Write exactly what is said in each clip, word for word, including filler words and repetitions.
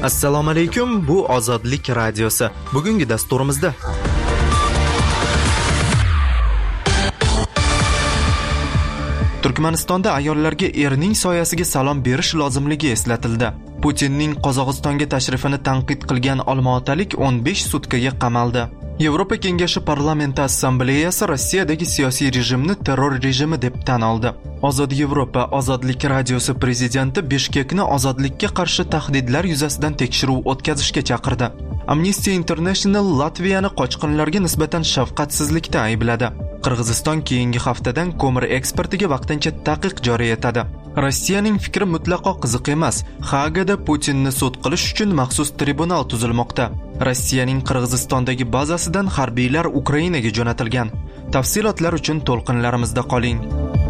Assalomu alaykum, bu Ozodlik radiosi. Bugungi dasturimizda Turkmanistonda ayollarga erning soyasiga salom berish lozimligi eslatildi. Putinning Qozog'istonga tashrifini tanqid qilgan olmaotalik o'n besh sutkaga qamaldi. Yevropa Kengashi Parlamenti Assambleyasi Rossiyadagi siyosiy rejimni terror rejimi deb tan oldi. Ozod Yevropa Ozodlik radiosi prezidenti Bishkekni ozodlikka qarshi tahdidlar yuzasidan tekshiruv o'tkazishga chaqirdi. Amnesty International Latviyani qochqinlarga nisbatan shafqatsizlikda aybladi. Qirg'iziston keyingi haftadan ko'mir eksportiga vaqtincha taqiq joriy etadi. Rossiyaning fikri mutlaqo qiziq emas. Hagada Putinni sud qilish uchun maxsus tribunal tuzilmoqda. Rossiyaning Qirg'izistondagi bazasidan harbiylar Ukrainaga jo'natilgan. Tafsilotlar uchun to'lqinlarimizda qoling.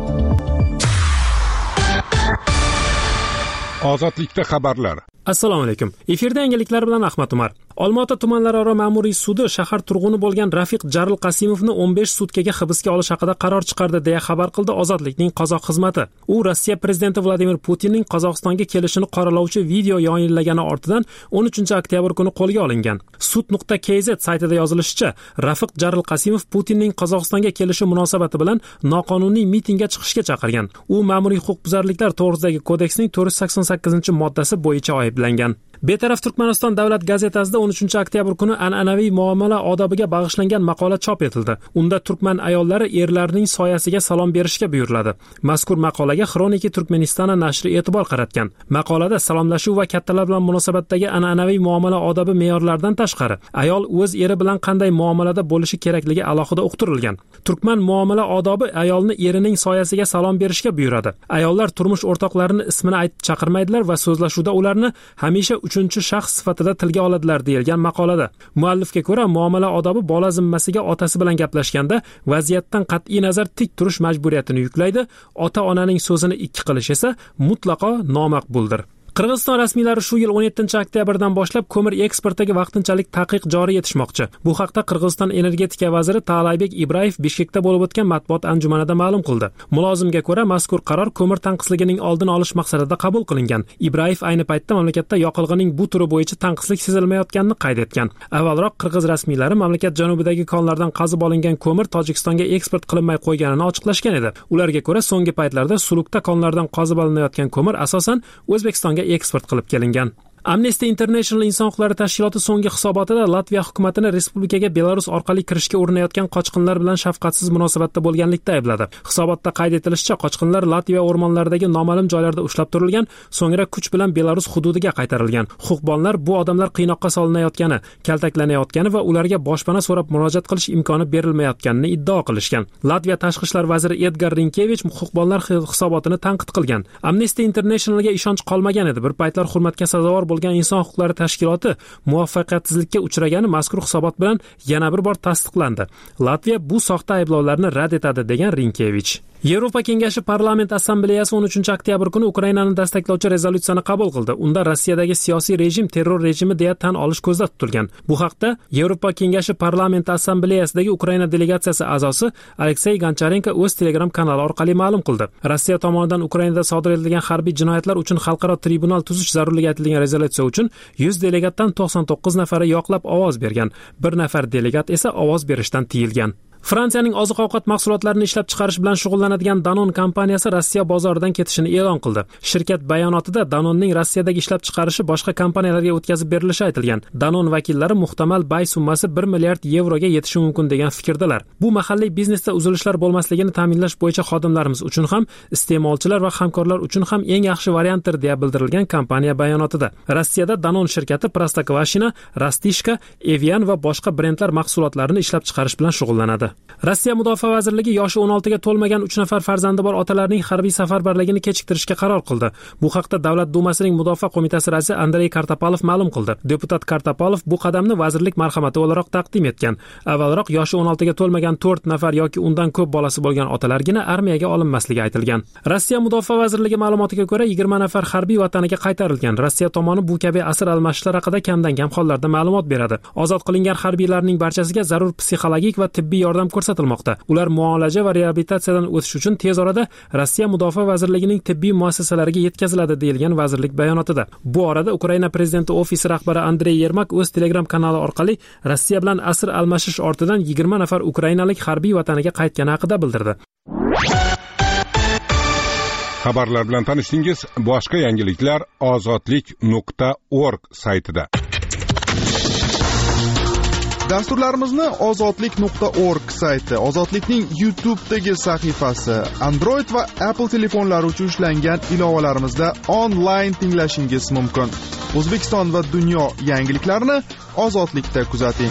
Ozodlikda xabarlar. Assalomu alaykum. Efirda yangiliklar bilan Ahmad Umar. Olmaota tumanlararo ma'muriy sudi shahar turg'uni bo'lgan Rafiq Jaril Qasimovni o'n besh sutkaga hibsga olish haqida qaror chiqardi deya xabar qildi Ozodlikning qozoq xizmati. U Rossiya prezidenti Vladimir Putinning Qozog'istonga kelishini qoralovchi video yayinlagani ortidan o'n uchinchi oktyabr kuni qo'lga olingan. sud nuqta k z saytida yozilishicha, Rafiq Jaril Qasimov Putinning Qozog'istonga kelishi munosabati bilan noqonuniy mitingga chiqishga chaqirgan. U ma'muriy huquqbuzarliklar to'g'risidagi kodeksning to'rt yuz sakson sakkizinchi moddasi bo'yicha ayblangan. Betaraf Turkmaniston davlat gazetasida o'n uchinchi oktyabr kuni an'anaviy muomala odobiga bag'ishlangan maqola chop etildi. Unda turkman ayollari erlarining soyasiga salom berishga buyuriladi. Mazkur maqolaga Xroniki Turkmenistona nashri e'tibor qaratgan. Maqolada salomlashuv va kattalar bilan munosabatdagi an'anaviy muomala odobi me'yorlaridan tashqari, ayol o'z eri bilan qanday muomalada bo'lishi kerakligi alohida uqtirilgan. Turkman muomala odobi ayolni erining soyasiga salom berishga buyuradi. Ayollar turmush o'rtoqlarini ismini aytib chaqirmaydilar va so'zlashuvda ularni hamisha uchinchi shaxs sifatida tilga oladilar deyilgan maqolada. Muallifga ko'ra, muomala odobi bola zimmasiga otasi bilan gaplashganda vaziyatdan qat'iy nazar tik turish majburiyatini yuklaydi. Ota-onaning so'zini ikki qilish esa mutlaqo nomaqbuldir. Qirg'iziston rasmiylari shu yil o'n yettinchi oktyabrdan boshlab ko'mir eksportiga vaqtinchalik taqiq joriy etishmoqchi. Bu haqda Qirg'iziston energetika vaziri Taalaybek Ibrayev Bishkekda bo'lib o'tgan matbuot anjumanida ma'lum qildi. Mulozimga ko'ra, mazkur qaror ko'mir tanqisligining oldini olish maqsadida qabul qilingan. Ibrayev ayni paytda mamlakatda yoqilg'ining bu turi bo'yicha tanqislik sezilmayotganini qayd etgan. Avvalroq Qirg'iz rasmiylari mamlakat janubidagi konlardan qazib olingan ko'mir Tojikistonga eksport qilinmay qo'yganini ochiqlashgan edi. Ularga ko'ra, so'nggi paytlarda Sulukda konlardan qazib olinayotgan ko'mir asosan O'zbekistonga eksport qilib kelingan. Amnesty International inson huquqlari tashkiloti so'nggi hisobotida Latviya hukumatini respublikaga Belarus orqali kirishga urinayotgan qochqinlar bilan shafqatsiz munosabatda bo'lganlikda aybladi. Hisobotda qayd etilishicha, qochqinlar Latviya o'rmonlaridagi noma'lum joylarda ushlab turilgan, so'ngra kuch bilan Belarus hududiga qaytarilgan. Huquqbonlar bu odamlar qiynoqqa solinayotgani, kaltaklanayotgani va ularga boshpana so'rab murojaat qilish imkoni berilmayotganini iddao qilishgan. Latviya tashqi ishlar vaziri Edgar Rinkevich huquqbonlar hisobotini tanqid qilgan. Amnesty Internationalga ishonch qolmagan edi. Bir paytlar hurmatga sazovor bo'lgan inson huquqlari tashkiloti muvaffaqiyatsizlikka uchragani mazkur hisobot bilan yana bir bor tasdiqlandi. Latviya bu soxta ayblovlarni rad etadi degan Rinkevich. Yevropa Kengashi Parlament Assambleyasi o'n uchinchi oktyabr kuni Ukrainani dastaklovchi rezolyutsiyani qabul qildi. Unda Rossiyadagi siyosiy rejim terror rejimi deya tan olish ko'zda tutilgan. Bu haqda Yevropa Kengashi Parlament Assambleyasidagi Ukraina delegatsiyasi a'zosi Aleksey Goncharenko o'z Telegram kanali orqali ma'lum qildi. Rossiya tomonidan Ukrainada sodir etilgan harbiy jinoyatlar uchun xalqaro tribunal tuzish zarurligi aytilgan rezolyutsiya uchun yuz delegatdan to'qson to'qqiz nafari yoqlab ovoz bergan. Bir nafar delegat esa ovoz berishdan tiyilgan. Fransiyaning oziq-ovqat mahsulotlarini ishlab chiqarish bilan shug'ullanadigan Danone kompaniyasi Rossiya bozoridan ketishini e'lon qildi. Shirkat bayonotida Danonening Rossiyadagi ishlab chiqarishi boshqa kompaniyalarga o'tkazib berilishi aytilgan. Danone vakillari muhtamal bay summasi bir milliard yevroga yetishi mumkin degan fikrdalar. Bu mahalliy biznesda uzilishlar bo'lmasligini ta'minlash bo'yicha xodimlarimiz uchun ham, iste'molchilar va hamkorlar uchun ham eng yaxshi variantdir deya bildirilgan kompaniya bayonotida. Rossiyada Danone shirkati Prostokvashina, Rastishka, Evian va boshqa brendlar mahsulotlarini ishlab chiqarish bilan shug'ullanadi. Rossiya Mudofaa vazirligi yoshi o'n oltiga to'lmagan uch nafar farzandi bor otalarning harbiy safarbarligini kechiktirishga qaror qildi. Bu haqda Davlat dumasining Mudofaa qo'mitasi raisi Andrey Kartopalov ma'lum qildi. Deputat Kartopalov bu qadamni vazirlik marhamati o'laroq taqdim etgan. Avvalroq yoshi o'n oltiga to'lmagan to'rt nafar yoki undan ko'p bolasi bo'lgan otalargina armiyaga olinmasligi aytilgan. Rossiya Mudofaa vazirligi ma'lumotiga ko'ra yigirma nafar harbiy vataniga qaytarilgan. Rossiya tomoni bu kabi asir almashishlar haqida kamdan kam hollarda ma'lumot beradi. Ozod qilingan harbiylarning barchasiga zarur psixologik va tibbiy yordam ko'rsatilmoqda. Ular muolaja va reabilitatsiyadan o'tish o'tish uchun tez orada Rossiya Mudofaa vazirligining tibbiy muassasalariga yetkaziladi deyilgan vazirlik bayonotida. Bu orada Ukraina prezidenti ofisi rahbari Andrey Yermak o'z Telegram kanali orqali Rossiya bilan asir almashish ortidan yigirma nafar ukrainalik harbiy vataniga qaytgani haqida bildirdi. Xabarlar bilan tanishdingiz. Boshqa yangiliklar ozodlik nuqta org saytida. Dasturlarimizni ozodlik nuqta org sayti, Ozodlikning YouTube'dagi sahifasi, Android va Apple telefonlari uchun ishlangan ilovalarimizda onlayn tinglashingiz mumkin. O'zbekiston va dunyo yangiliklarini Ozodlikda kuzating.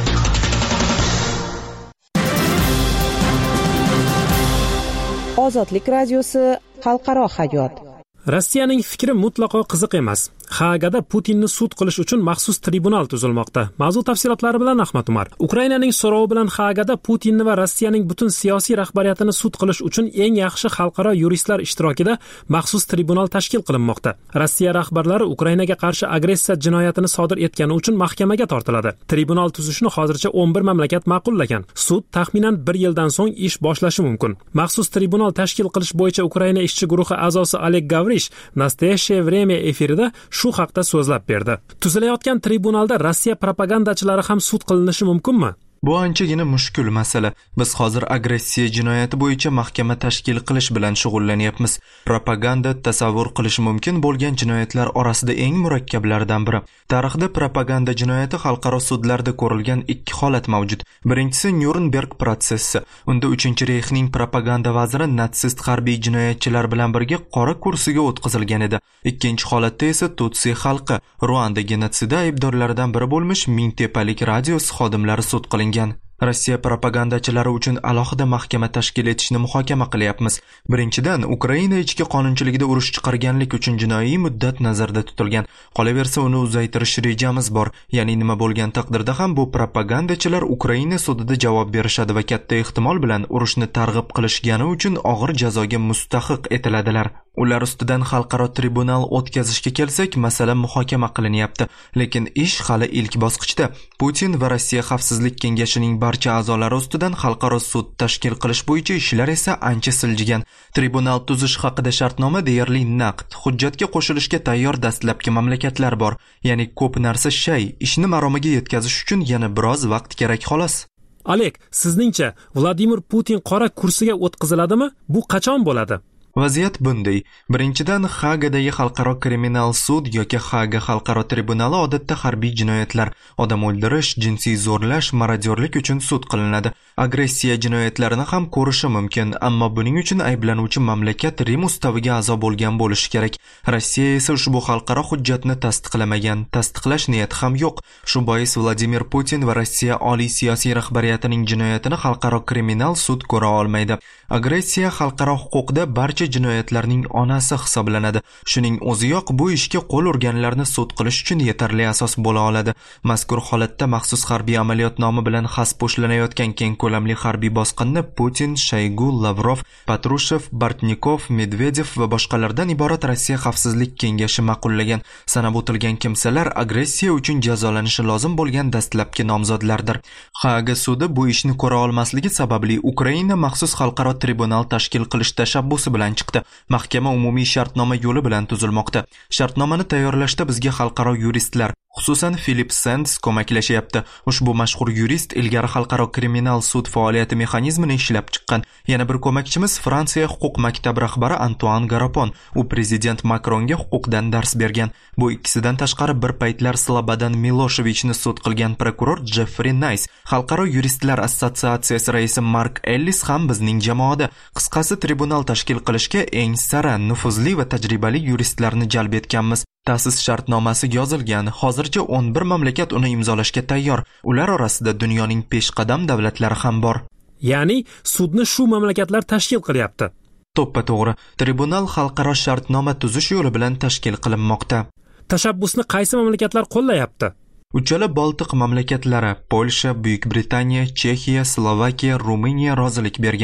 Ozodlik radiosi xalqaro hayot. Rossiyaning fikri mutlaqo qiziq emas. Haagada Putinni sud qilish uchun maxsus tribunal tuzilmoqda. Mavzu tafsilotlari bilan Ahmad Umar. Ukrainaning so'rovi bilan Haagada Putinni va Rossiyaning butun siyosiy rahbariyatini sud qilish uchun eng yaxshi xalqaro yuristlar ishtirokida maxsus tribunal tashkil qilinmoqda. Rossiya rahbarlari Ukrainaga qarshi agressiya jinoyatini sodir etgani uchun mahkamaga tortiladi. Tribunal tuzishni hozircha o'n bir mamlakat ma'qullagan. Sud taxminan bir yildan so'ng ish boshlashi mumkin. Maxsus tribunal tashkil qilish bo'yicha Ukraina ishchi guruhi a'zosi Oleg Gavrish Nastoyashye время efirida shu haqda so'zlab berdi. Tuzilayotgan tribunalda Rossiya propagandachilari ham sud qilinishi mumkinmi? Bu anchagina mushkul masala. Biz hozir agressiya jinoyati bo'yicha mahkama tashkil qilish bilan shug'ullanyapmiz. Propaganda tasavvur qilish mumkin bo'lgan jinoyatlar orasida eng murakkablaridan biri. Tarixda propaganda jinoyati xalqaro sudlarda ko'rilgan ikki holat mavjud. Birinchisi Nyurnberg protsessi. Unda uchinchi Reyxning propaganda vaziri natsist harbiy jinoyatchilar bilan birga qora kursiga o'tkazilgan edi. Ikkinchi holatda esa Tutsi xalqi Ruanda genotsidi aybdorlaridan biri bo'lmish Mingtepalik radiosi xodimlari sud qilingan. Rossiya propagandachilari uchun alohida mahkama tashkil etishni muhokama qilyapmiz. Birinchidan, Ukraina ichki qonunchiligida urush chiqarganlik uchun jinoiy muddat nazarda tutilgan. Qolaversa, uni uzaytirish rejamiz bor. Ya'ni nima bo'lgan taqdirda ham bu propagandachilar Ukraina sudida javob berishadi va katta ehtimol bilan urushni targ'ib qilishgani uchun og'ir jazoga mustahiq etiladilar. Ular ustidan xalqaro tribunal o'tkazishga kelsak, masala muhokama qilinyapti. Lekin ish hali ilk bosqichda. Putin va Rossiya Xavfsizlik kengashining barcha a'zolari ustidan xalqaro sud tashkil qilish bo'yicha ishlar esa ancha siljigan. Tribunal tuzish haqida shartnoma deyarli naqd. Hujjatga qo'shilishga tayyor dastlabki mamlakatlar bor. Ya'ni ko'p narsa shay, ishni maromiga yetkazish uchun yana biroz vaqt kerak xolos. Oleg, sizningcha Vladimir Putin qora kursiga o'tkaziladimi? Bu qachon bo'ladi? Vaziyat bunday. Birinchidan, Haagadagi xalqaro kriminal sud yoki Haaga xalqaro tribunali odatda harbiy jinoyatlar, odam o'ldirish, jinsiy zo'rlash, marodyorlik uchun sud qilinadi. Agressiya jinoyatlarini ham ko'rishi mumkin, ammo buning uchun ayblanuvchi mamlakat Rim ustaviga a'zo bo'lgan bo'lishi kerak. Rossiya esa ushbu xalqaro hujjatni tasdiqlamagan, tasdiqlash niyati ham yo'q. Shu bois Vladimir Putin va Rossiya oliy siyosiy rahbariyatining jinoyatini xalqaro kriminal sud ko'ra olmaydi. Agressiya xalqaro huquqda barcha jinoyatlarning onasi hisoblanadi. Shuning o'ziyoq bu ishga qo'l urganlarni sud qilish uchun yetarli asos bo'la oladi. Mazkur holatda maxsus harbiy amaliyot nomi bilan xas po'shlanayotgan keng ko'lamli harbiy bosqinni Putin, Shoygu, Lavrov, Patrushev, Bortnikov, Medvedev va boshqalardan iborat Rossiya Xavfsizlik kengashi ma'qullagan. Sanab o'tilgan kimsalar agressiya uchun jazolanishi lozim bo'lgan dastlabki nomzodlardir. Haaga sudi bu ishni ko'ra olmasligi sababli Ukraina maxsus xalqaro tribunal tashkil qilish tashabbusi bilan chiqdi. Mahkama umumiy shartnoma yo'li bilan tuzilmoqda. Shartnomani tayyorlashda bizga xalqaro yuristlar, xususan Philip Sands ko'maklashyapti. Ushbu mashhur yurist ilgari xalqaro kriminal sud faoliyati mexanizmini ishlab chiqqan. Yana bir ko'makchimiz Fransiya huquq maktabi rahbari Antoine Garapon. U prezident Makronga huquqdan dars bergan. Bu ikkisidan tashqari bir paytlar Slobodan Miloshevichni sud qilgan prokuror Jeffrey Nice, xalqaro yuristlar assotsiatsiyasi raisi Mark Ellis ham bizning jamoada. Qisqasi, tribunal tashkil qilishga eng sara, nufuzli va tajribali yuristlarni jalb etganmiz. Ta'sis shartnomasi yozilgan. Hozircha o'n bir mamlakat uni imzolashga tayyor. Ular orasida dunyoning peshqadam davlatlari ham bor. Ya'ni sudni shu mamlakatlar tashkil qilyapti. To'ppa to'g'ri. Tribunal xalqaro shartnoma tuzish yo'li bilan tashkil qilinmoqda. Tashabbusni qaysi mamlakatlar qo'llayapti? Uchala Baltiq mamlakatlari, Polsha, Buyuk Britaniya, Chexiya, Slovakiya, Ruminiya rozilik bergan.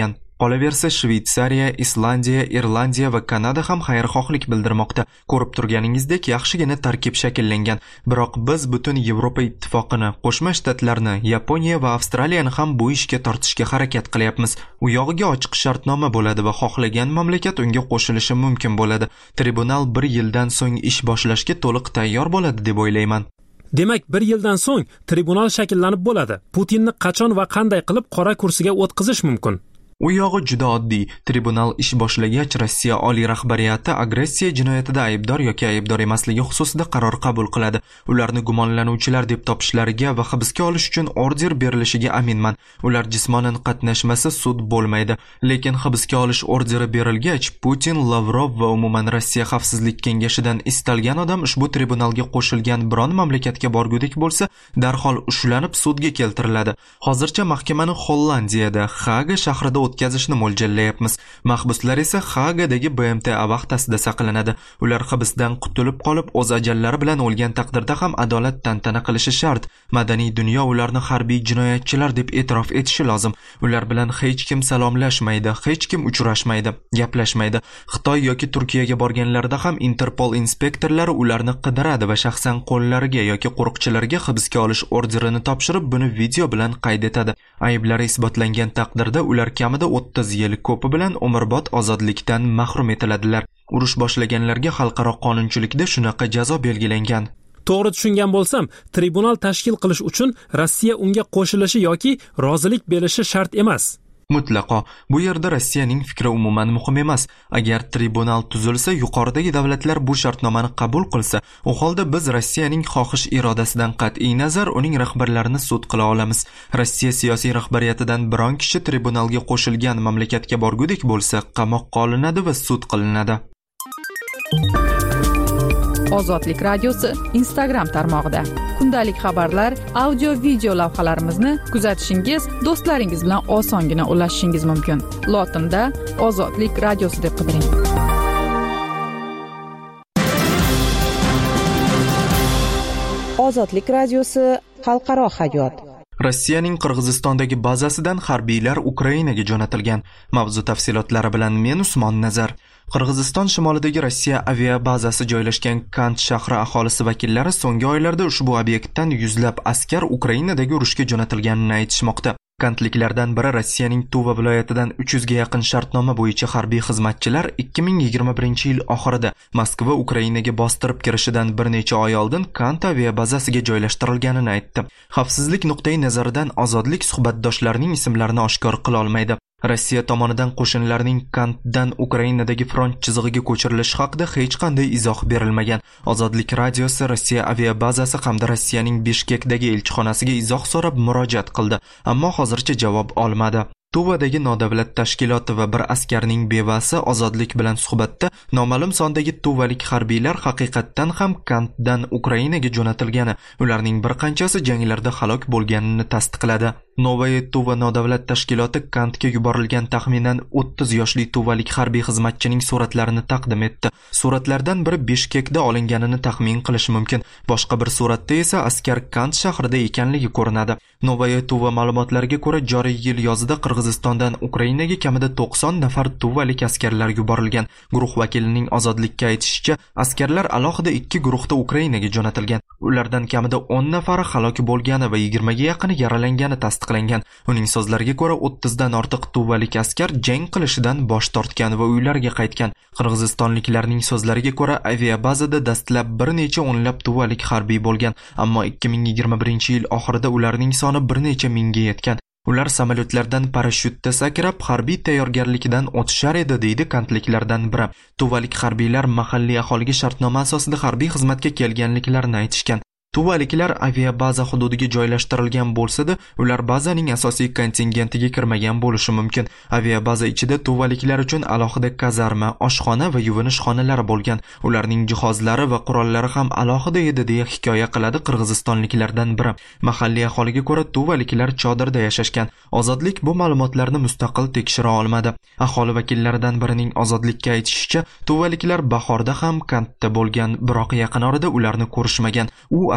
Qolaversa, Shveysariya, Islandiya, Irlandiya va Kanada ham xayrixohlik bildirmoqda. Ko'rib turganingizdek, yaxshigina tarkib shakllangan. Biroq biz butun Yevropa ittifoqini, Qo'shma Shtatlarni, Yaponiya va Avstraliyani ham bu ishga tortishga harakat qilyapmiz. U yog'iga ochiq shartnoma bo'ladi va xohlagan mamlakat unga qo'shilishi mumkin bo'ladi. Tribunal bir yildan so'ng ish boshlashga to'liq tayyor bo'ladi deb o'ylayman. Demak, bir yildan so'ng tribunal shakllanib bo'ladi. Putinni qachon va qanday qilib qora kursiga o'tqizish mumkin? U yog'i juda oddiy. Tribunal ish boshlagach, Rossiya oliy rahbariyati agressiya jinoyatida aybdor yoki aybdor emasligi xususida qaror qabul qiladi. Ularni gumonlanuvchilar deb topishlariga va hibsga olish uchun order berilishiga aminman. Ular jismonan qatnashmasa sud bo'lmaydi. Lekin hibsga olish orderi berilgach, Putin, Lavrov va umuman Rossiya xavfsizlik kengashidan istalgan odam ushbu tribunalga qo'shilgan biron mamlakatga borgudek bo'lsa, darhol ushlanib sudga keltiriladi. Hozircha mahkamani Hollandiyada, Haga shahrida o'tkazishni mo'ljallayapmiz. Mahbuslar esa Hagadagi B M T A vaxtasida saqlanadi. Ular hibsdan qutulib qolib, o'z ajallari bilan o'lgan taqdirda ham adolat tantana qilishi shart. Madaniy dunyo ularni harbiy jinoyatchilar deb e'tirof etishi lozim. Ular bilan hech kim salomlashmaydi, hech kim uchrashmaydi, gaplashmaydi. Xitoy yoki Turkiyaga borganlarida ham Interpol inspektorlari ularni qidiradi va shaxsan qo'llariga yoki qo'riqchilarga hibsga olish orderini topshirib, buni video bilan qayd etadi. Ayblari isbotlangan taqdirda ular kamida o'ttiz yil, ko'pi bilan umrbod ozodlikdan mahrum etiladilar. Urush boshlaganlarga xalqaro qonunchilikda shunaqa jazo belgilangan. To'g'ri tushungan bo'lsam, tribunal tashkil qilish uchun Rossiya unga qo'shilishi yoki rozilik berishi shart emas. Mutlaqo. Bu yerda Rossiyaning fikri umuman muhim emas. Agar tribunal tuzilsa, yuqoridagi davlatlar bu shartnomani qabul qilsa, u holda biz Rossiyaning xohish irodasidan qat'iy nazar uning rahbarlarini sud qila olamiz. Rossiya siyosiy rahbariyatidan biron kishi tribunalga qo'shilgan mamlakatga borgudek bo'lsa, qamoqqa olinadi va sud qilinadi. Ozodlik radiosi Instagram tarmog'ida kundalik xabarlar, audio video lavhalarimizni kuzatishingiz, do'stlaringiz bilan osongina ulashishingiz mumkin. Lotinda Ozodlik radiosi deb qidiring. Ozodlik radiosi xalqaro hayot. Rossiyaning Qirg'izistondagi bazasidan harbiylar Ukrainaga jo'natilgan. Mavzu tafsilotlari bilan men Usmon Nazar. Qirg'iziston shimolidagi Rossiya aviabazasi joylashgan Kant shahri aholisi vakillari so'nggi oylarda ushbu obyektdan yuzlab askar Ukrainadagi urushga jo'natilganini aytishmoqda. Kantliklardan biri Rossiyaning Tuva viloyatidan uch yuzga yaqin shartnoma bo'yicha harbiy xizmatchilar ikki ming yigirma birinchi yil oxirida Moskva Ukrainaga bostirib kirishidan bir necha oy oldin Kant aviabazasiga joylashtirilganini aytdi. Xavfsizlik nuqtai nazaridan ozodlik suhbatdoshlarining ismlarini oshkor qila olmaydi. Rossiya tomonidan qo'shinlarning Kantdan Ukrainadagi front chizig'iga ko'chirilishi haqida hech qanday izoh berilmagan. Ozodlik radiosi Rossiya aviabazasi hamda Rossiyaning Bishkekdagi elchixonasiga izoh so'rab murojaat qildi, ammo hozircha javob olmadi. Tuvadagi nodavlat tashkiloti va bir askarning bevasi ozodlik bilan suhbatda noma'lum sondagi tuvalik harbiylar haqiqatdan ham Kantdan Ukrainaga jo'natilgani, ularning bir qanchasi janglarda halok bo'lganini tasdiqladi. Novaya Tuva nodavlat tashkiloti Kantga yuborilgan taxminan o'ttiz yoshli tuvalik harbiy xizmatchining suratlarini taqdim etdi. Suratlardan biri Bishkekda olinganini taxmin qilish mumkin. Boshqa bir suratda esa askar Kant shahrida ekanligi ko'rinadi. Novaya Tuva ma'lumotlariga ko'ra, joriy yil yozida Qirg'izistondan Ukrainaga kamida to'qson nafar tuvalik askarlar yuborilgan. Guruh vakilining ozodlikka aytishicha, askarlar alohida ikki guruhda Ukrainaga jo'natilgan. Ulardan kamida o'n nafari halok bo'lgani va yigirmaga yaqini yaralangani tasdiqlangan. Uning so'zlariga ko'ra, o'ttizdan ortiq tuvalik askar jang qilishidan bosh tortgan va uylariga qaytgan. Qirg'izistonliklarning so'zlariga ko'ra, aviabazada dastlab bir necha o'nlab tuvalik harbiy bo'lgan, ammo ikki ming yigirma birinchi yil oxirida ularning soni bir necha mingga yetgan. Ular samolyotlardan parashyutda sakrab harbiy tayyorgarlikdan o'tishar edi, deydi kantliklardan biri. Tuvalik harbiylar mahalliy aholiga shartnoma asosida harbiy xizmatga kelganliklarini aytishgan. Tuvaliklar aviabaza hududiga joylashtirilgan bo'lsa-da, ular bazaning asosiy kontingentiga kirmagan bo'lishi mumkin. Aviabaza ichida tuvaliklar uchun alohida kazarma, oshxona va yuvinish xonalari bo'lgan. Ularning jihozlari va qurollari ham alohida edi, deya hikoya qiladi qirg'izistonliklardan biri. Mahalliy aholiga ko'ra, tuvaliklar chodirda yashashgan. Ozodlik bu ma'lumotlarni mustaqil tekshira olmadi. Aholi vakillaridan birining ozodlikka aytishicha, tuvaliklar bahorda ham Kantda bo'lgan, biroq yaqin orada ularni ko'rishmagan. U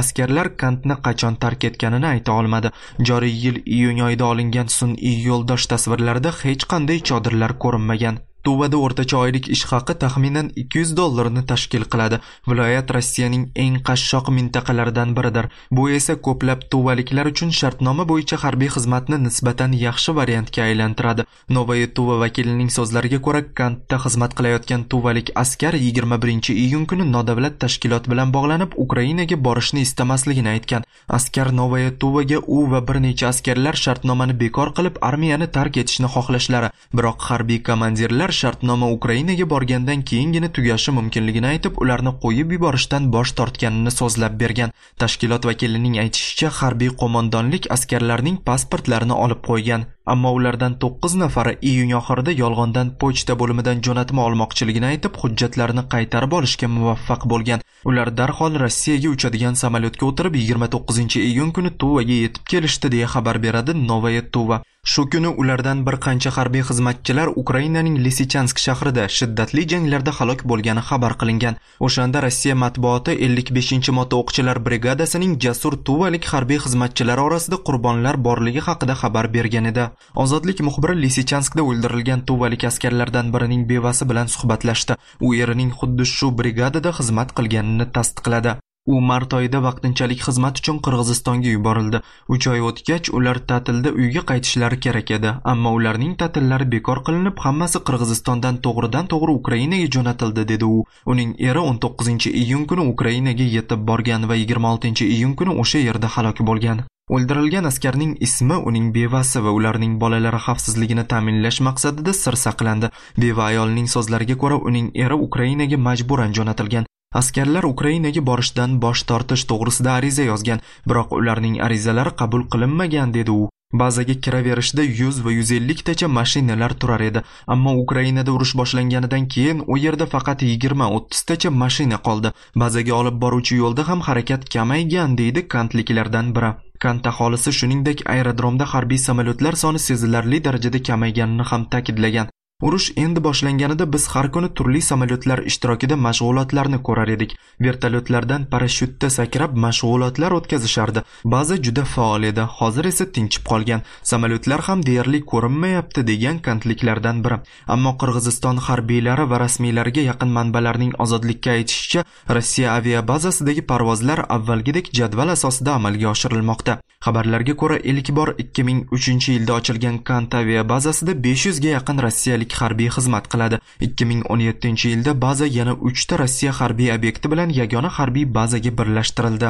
askarlar Kantni qachon tark etganini ayta olmadi. Joriy yil iyun oyida olingan sun'iy yo'ldosh tasvirlarida hech qanday chodirlar ko'rinmagan. Tuvada o'rtacha oylik ish haqi taxminan ikki yuz dollarni tashkil qiladi. Viloyat Rossiyaning eng qashshoq mintaqalaridan biridir. Bu esa ko'plab tuvaliklar uchun shartnoma bo'yicha harbiy xizmatni nisbatan yaxshi variantga aylantiradi. Novaya Tuva vakilining so'zlariga ko'ra, Kantda xizmat qilayotgan tuvalik askar yigirma birinchi iyun kuni nodavlat tashkilot bilan bog'lanib, Ukrainaga borishni istamasligini aytgan. Askar Novaya Tuvaga u va bir necha askarlar shartnomani bekor qilib, armiyani tark etishni xohlashlari, biroq harbiy komandirlar shartnoma Ukrainaga borgandan keyingina tugashi mumkinligini aytib, ularni qo'yib yuborishdan bosh tortganini so'zlab bergan. Tashkilot vakilining aytishicha, harbiy qo'mondonlik askarlarning pasportlarini olib qo'ygan. Ammo ulardan to'qqiz nafari iyun oxirida yolg'ondan pochta bo'limidan jo'natma olmoqchiligini aytib, hujjatlarini qaytarib olishga muvaffaq bo'lgan. Ular darhol Rossiyaga uchadigan samolyotga o'tirib yigirma to'qqizinchi iyun kuni Tuvaga yetib kelishdi deya xabar beradi Novaya Tuva. Shu kuni ulardan bir qancha harbiy xizmatchilar Ukrainaning Lisichansk shahrida shiddatli janglarda halok bo'lgani xabar qilingan. O'shanda Rossiya matbuoti ellik beshinchi mota o'qchilar brigadasining jasur tuvalik harbiy xizmatchilari orasida qurbonlar borligi haqida xabar bergan edi. Ozodlik muxbiri Lisichanskda o'ldirilgan tuvalik askarlardan birining bevasi bilan suhbatlashdi. U erining xuddi shu brigadada xizmat qilganini tasdiqladi. U mart oyida vaqtinchalik xizmat uchun Qirg'izistonga yuborildi. uch oy o'tgach ular ta'tilda uyga qaytishlari kerak edi, ammo ularning ta'tillari bekor qilinib, hammasi Qirg'izistondan to'g'ridan-to'g'ri Ukrainaga jo'natildi, dedi u. Uning eri o'n to'qqizinchi iyun kuni Ukrainaga yetib borgan va yigirma oltinchi iyun kuni o'sha yerda halok bo'lgan. O'ldirilgan askarning ismi uning bevasi va ularning bolalari xavfsizligini ta'minlash maqsadida sir saqlandi. Beva ayolning so'zlariga ko'ra, uning eri Ukrainaga majburan jo'natilgan. Askarlar Ukrainaga borishdan bosh tortish to'g'risida ariza yozgan, biroq ularning arizalari qabul qilinmagan, dedi u. Bazaga kiraverishda yuz va yuz ellik tacha mashinalar turar edi, ammo Ukrainada urush boshlanganidan keyin u yerda faqat yigirma o'ttiz tacha mashina qoldi. Bazaga olib boruvchi yo'lda ham harakat kamaygan, deydi kantliklardan biri. Kant aholisi shuningdek aerodromda harbiy samolyotlar soni sezilarli darajada kamayganini ham ta'kidlagan. Urush endi boshlanganida biz har kuni turli samolyotlar ishtirokida mashg'ulotlarni ko'rar edik. Vertolyotlardan parashyutda sakrab mashg'ulotlar o'tkazishardi. Ba'zi juda faol edi, hozir esa tinchib qolgan. Samolyotlar ham deyarli ko'rinmayapti, degan kantliklardan biri. Ammo Qirg'iziston harbiylari va rasmiylarga yaqin manbalarning Ozodlikka aytishicha, Rossiya aviabazasidagi parvozlar avvalgidek jadval asosida amalga oshirilmoqda. Xabarlarga ko'ra, ilk bor ikki ming uchinchi yilda ochilgan Kant aviabazasida besh yuzga yaqin rossiyalik harbiy xizmat qiladi. ikki ming o'n yettinchi yilda baza yana uchta Rossiya harbiy obyekti bilan yagona harbiy bazaga birlashtirildi.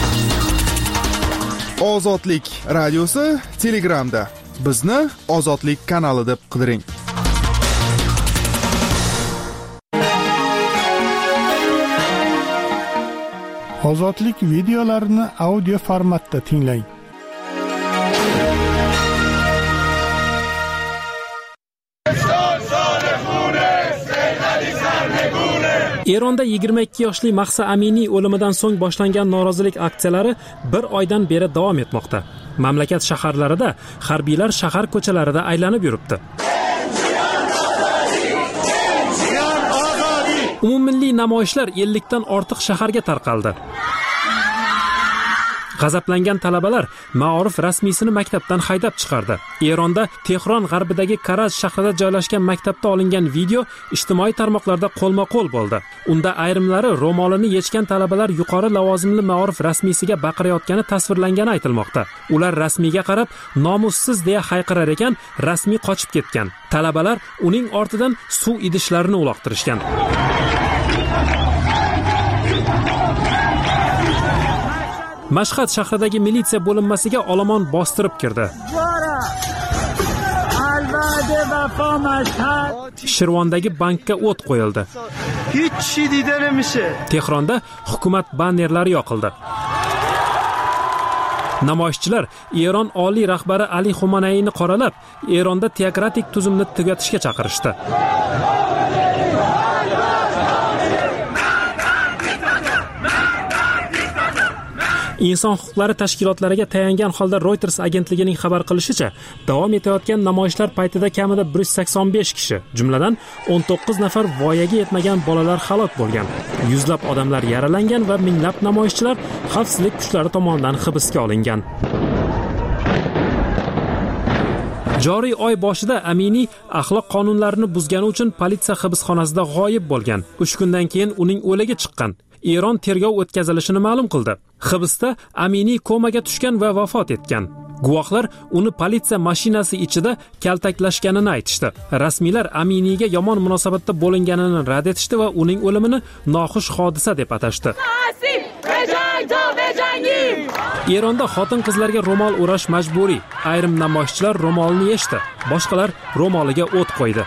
Ozodlik radiosi Telegramda. Bizni Ozodlik kanali deb qidiring. Ozodlik videolarini audio formatda tinglang. Eronda yigirma ikki yoshli Mahsa Aminiy o'limidan so'ng boshlangan norozilik aksiyalari bir oydan beri davom etmoqda. Mamlakat shaharlarida harbiylar shahar ko'chalarida aylanib yuribdi. Umummilliy namoyishlar ellikdan ortiq shaharga tarqaldi. G'azablangan talabalar Ma'orif rasmiysini maktabdan haydab chiqardi. Eronda Tehron g'arbidagi Karaz shahrida joylashgan maktabda olingan video ijtimoiy tarmoqlarda qo'lma-qo'l bo'ldi. Unda ayrimlari ro'molini yechgan talabalar yuqori lavozimli Ma'orif rasmiysiga baqirayotgani tasvirlangani aytilmoqda. Ular rasmiyga qarab nomussiz deya hayqirar ekan, rasmiy qochib ketgan. Talabalar uning ortidan suv idishlarini uloqtirishgan. Mashhad shahridagi militsiya bo'linmasiga olomon bostirib kirdi. Shirvondagi bankka o't qo'yildi. Tehronda hukumat bannerlari yoqildi. Namoyishchilar Eron oliy rahbari Ali Xumanayni qoralab, Eronda teokratik tuzumni tugatishga chaqirishdi. Inson huquqlari tashkilotlariga tayangan holda Reuters agentligining xabar qilishicha, davom etayotgan namoyishlar paytida kamida bir yuz sakson besh kishi, jumladan o'n to'qqiz nafar voyaga yetmagan bolalar halok bo'lgan. Yuzlab odamlar yaralangan va minglab namoyishchilar xavfsizlik kuchlari tomonidan hibsga olingan. Joriy oy boshida Amini axloq qonunlarini buzgani uchun politsiya hibsxonasida g'oyib bo'lgan. uch kundan keyin uning o'ligi chiqqan. Eron tergov o'tkazilishini ma'lum qildi. Hibsda Amini komaga tushgan va vafot etgan. Guvohlar uni politsiya mashinasi ichida kaltaklashganini aytishdi. Rasmiylar Aminiga yomon munosabatda bo'linganini rad etishdi va uning o'limini noxush hodisa deb atashdi. Eronda xotin-qizlarga ro'mol o'rash majburiy. Ayrim namoyishchilar ro'molni yechdi, boshqalar ro'moliga o't qo'ydi.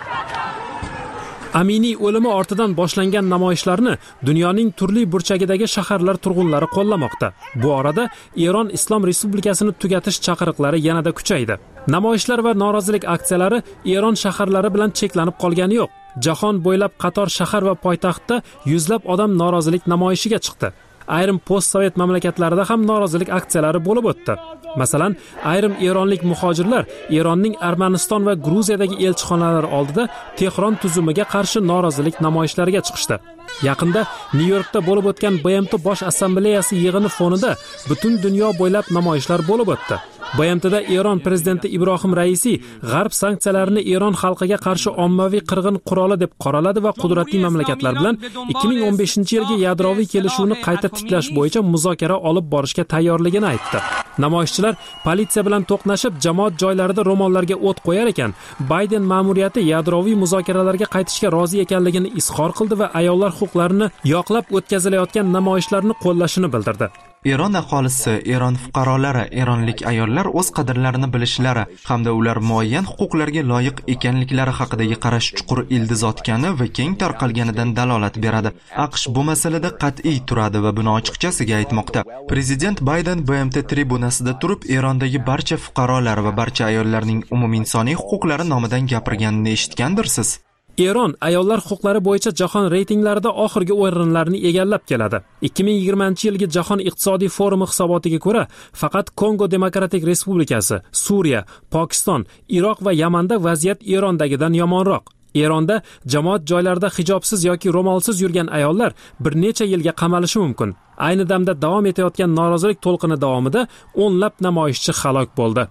Amini o'limi ortidan boshlangan namoyishlarni dunyoning turli burchagidagi shaharlar turg'unlari qo'llamoqda. Bu orada Eron Islom Respublikasini tugatish chaqiriqlari yanada kuchaydi. Namoyishlar va norozilik aksiyalari Eron shaharlari bilan cheklanib qolgani yo'q. Jahon bo'ylab qator shahar va poytaxtda yuzlab odam norozilik namoyishiga chiqdi. Ayrim post-sovet mamlakatlarida ham norozilik aksiyalari bo'lib o'tdi. Masalan, ayrim eronlik muhojirlar Eronning Armaniston va Gruziyadagi elchixonalari oldida Tehron tuzumiga qarshi norozilik namoyishlariga chiqishdi. Yaqinda Nyu-Yorkda bo'lib o'tgan B M T Bosh assambleyasi yig'ini fonida butun dunyo bo'ylab namoyishlar bo'lib o'tdi. B M T'da Eron prezidenti Ibrohim Raisi G'arb sanksiyalarini Eron xalqiga qarshi ommaviy qirg'in quroli deb qoraladi va qudratli mamlakatlar bilan ikki ming o'n beshinchi yilgi yadroviy kelishuvni qayta tiklash bo'yicha muzokara olib borishga tayyorligini aytdi. Namoyishchilar politsiya bilan to'qnashib, jamoat joylarida ro'mollarga o't qo'yar ekan, Bayden ma'muriyati yadroviy muzokaralarga qaytishga rozi ekanligini izhor qildi va ayollar huquqlarini yoqlab o'tkazilayotgan namoyishlarni qo'llashini bildirdi. Eron aholisi, Eron fuqarolari, eronlik ayollar o'z qadrlarini bilishlari hamda ular muayyan huquqlarga loyiq ekanliklari haqidagi qarash chuqur ildiz otgani va keng tarqalganidan dalolat beradi. AQSh bu masalada qat'iy turadi va buni ochiqchasiga aytmoqda. Prezident Bayden B M T tribunasida turib, Erondagi barcha fuqarolar va barcha ayollarning umuminsoniy huquqlari nomidan gapirganini eshitgandirsiz. Eron ayollar huquqlari bo'yicha jahon reytinglarida oxirgi o'rinlarni egallab keladi. ikki ming yigirmanchi yilgi jahon iqtisodiy forumi hisobotiga ko'ra, faqat Kongo Demokratik Respublikasi, Suriya, Pokiston, Iroq va Yamanda vaziyat Erondagidan yomonroq. Eronda jamoat joylarida hijobsiz yoki ro'molsiz yurgan ayollar bir necha yilga qamalishi mumkin. Ayni damda davom etayotgan norozilik to'lqini davomida o'nlab namoyishchi halok bo'ldi.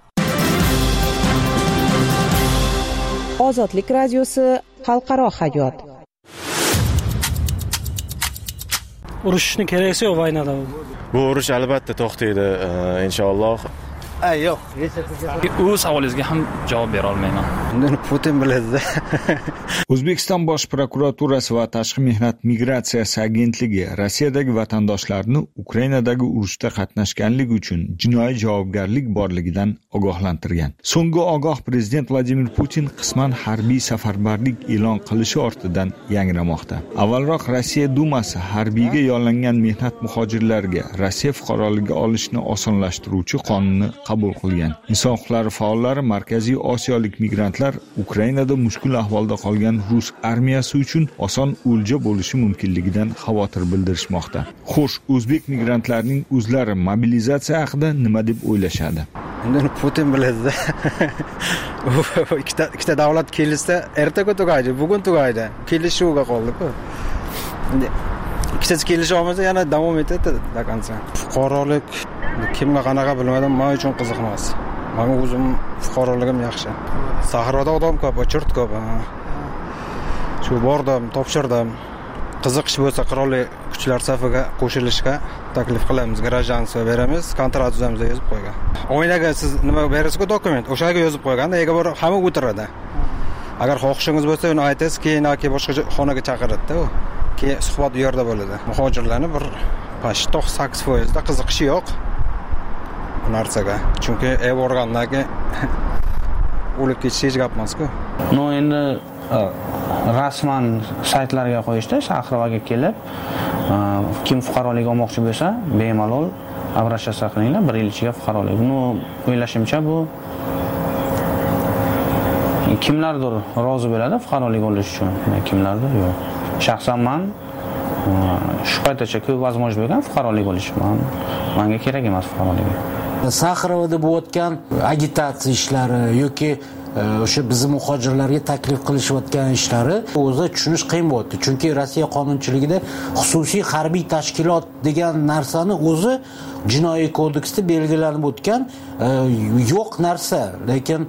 Ozodlik radiosi xalqaro hayot. Urushni keraksa yo'q vaynada. Bu urush albatta to'xtaydi, inshaalloh. Ay yo'q. U savolingizga ham javob bera olmayman. Uni Putin biladi. O'zbekiston Bosh prokuraturasi va Tashqi mehnat migratsiyasi agentligi Rossiyadagi vatandoshlarni Ukrainadagi urushda qatnashganligi uchun jinoiy javobgarlik borligidan ogohlantirgan. So'nggi ogoh prezident Vladimir Putin qisman harbiy safarbarlik e'lon qilishi ortidan yangramoqda. Avvalroq Rossiya Dumasi harbiyga yollangan mehnat muhojirlariga Rossiya fuqaroligiga olishni osonlashtiruvchi qonunni qabul qilgan. Inson huquqlari faollari Markaziy Osiyolik migrantlar Ukrainada mushkul ahvolda qolgan Rus armiyasi uchun oson o'lja bo'lishi mumkinligidan xavotir bildirishmoqda. Xo'sh, o'zbek migrantlarning o'zlari mobilizatsiya haqida nima deb o'ylashadi? Uni Putin biladi. Ikkita ikkita davlat kelishsa, ertaga tugaydi, bugun tugaydi. Kelishuvga qoldi-ku. Endi ikkitasi kelisha olmasa yana davom etadi do konca. Fuqarolik kimga qanaqa bilmadim, men uchun qiziq emas. Men o'zim fuqaroligim yaxshi. Sahroda odam ko'p, chirt ko'p. Shu bordim, topshirdim. Qiziqish bo'lsa qurolli kuchlar safiga qo'shilishga taklif qilamiz, grajanstvo beramiz, kontrakt tuzamiz deb yozib qo'ygan. O'ynaga siz nima berasiz-ku dokument, o'shaga yozib qo'yganda, ega bor hamma o'tiradi. Agar xohishingiz bo'lsa, uni aytasiz, keyin yoki boshqa xonaga chaqiradi-da u. Keyin suhbat u yerda bo'ladi. Muhojirlarni bir pash to'qson sakkiz foiz da qiziqishi yo'q bu narsaga. Chunki ev organlariga o'lib ketish hech gap emas-ku. No, endi rasman saytlarga qo'yishdi, Shahrovaga kelib, kim fuqarolik olmoqchi bo'lsa, bemalol обращаться qilinglar, bir yil ichiga fuqarolik. Buni o'ylashimcha bu kimlardir rozi bo'ladi fuqarolik olish uchun, kimlardir yo'q. Shaxsan men shu paytgacha ko'p возможность bo'lgan fuqarolik olish. Menga kerak emas fuqarolik. Saxarovda bo'layotgan agitatsiya ishlari yoki o'sha bizni muhojirlarga taklif qilishayotgan ishlari o'zi tushunish qiyin bo'ldi. Chunki Rossiya qonunchiligida xususiy harbiy tashkilot degan narsani o'zi jinoiy kodeksda belgilanib o'tgan yo'q narsa. Lekin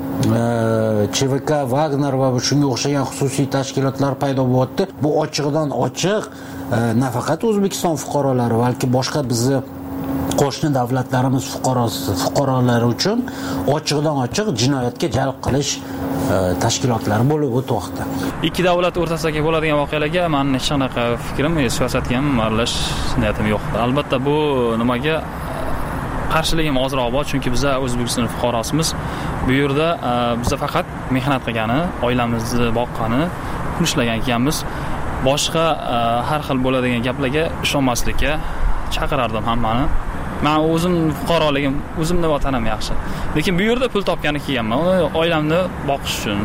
Ch V K, Wagner va shunga o'xshagan xususiy tashkilotlar paydo bo'lyapti. Bu ochiqdan ochiq nafaqat O'zbekiston fuqarolari, balki boshqa bizni qo'shni davlatlarimiz fuqarosi fuqarolari uchun ochiqdan ochiq jinoyatga jalb qilish tashkilotlari bo'lib o'tmoqda. Ikki davlat o'rtasidagi bo'ladigan voqealarga men hech qanaqa fikrim, siyosatga ham aralashish niyatim yo'q. Albatta bu nimaga qarshiligim ozroq bor, chunki biz O'zbekiston fuqarosimiz. Bu yerda biz faqat mehnat qilgani, oilamizni boqqani, pul ishlagan ekanmiz. Boshqa har xil bo'ladigan gaplarga ishonmaslikka chaqirardim hammani. Men o'zim fuqaroligim, o'zimning vatanim yaxshi. Lekin bu yerda pul topgani kelganman. Oilamni boqish uchun,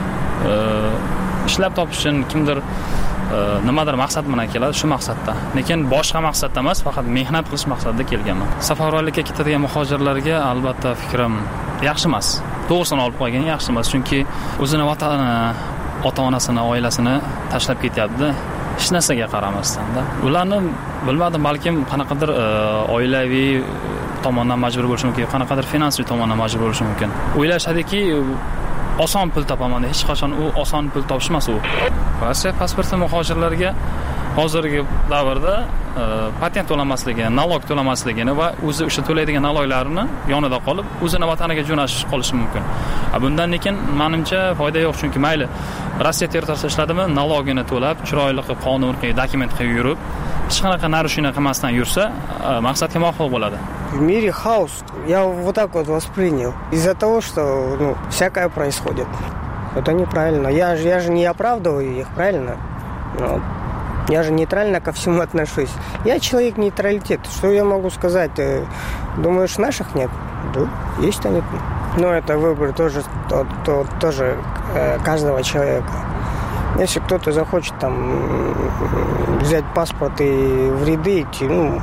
ishlab topish uchun kimdir nimadir maqsad bilan keladi, shu maqsadda. Lekin boshqa maqsadda emas, faqat mehnat qilish maqsadida kelganman. Safarbarlikka ketadigan muhojirlarga albatta fikrim yaxshi emas. To'g'risini olib qo'ygan yaxshi emas, chunki o'zini vatani, ota-onasini, oilasini tashlab ketyapti. Hech narsaga qaramasdan-da. Ularni bilmadim, balkim qanaqadir oilaviy tomondan majbur bo'lishi mumkin, qanaqadir finansiy tomondan majbur bo'lishi mumkin. O'ylashadiki, oson pul topaman deb, hech qachon u oson pul topish emas u. Rossiya pasporti muhojirlarga hozirgi davrda patent to'lamasligi, nalog to'lamasligini va o'zi o'sha to'laydigan naloglarini yonida qolib, o'zini vataniga jo'nashish qolishi mumkin. Bundan lekin menimcha foyda yo'q, chunki mayli Rossiya territoriyasida ishladimi, nalogini to'lab, chiroyli qilib, qonun qilib, dokument qilib yurib, hech qanaqa narushina qilmasdan yursa, maqsadga muvofiq bo'ladi. В мире хаос. Я вот так вот воспринял. Из-за того, что ну, всякое происходит. Это неправильно. Я же, я же не оправдываю их, правильно? Но я же нейтрально ко всему отношусь. Я человек нейтралитет. Что я могу сказать? Думаешь, наших нет? Да, есть они. Но это выбор тоже, то, то, тоже каждого человека. Если кто-то захочет там взять паспорт и в ряды идти, ну,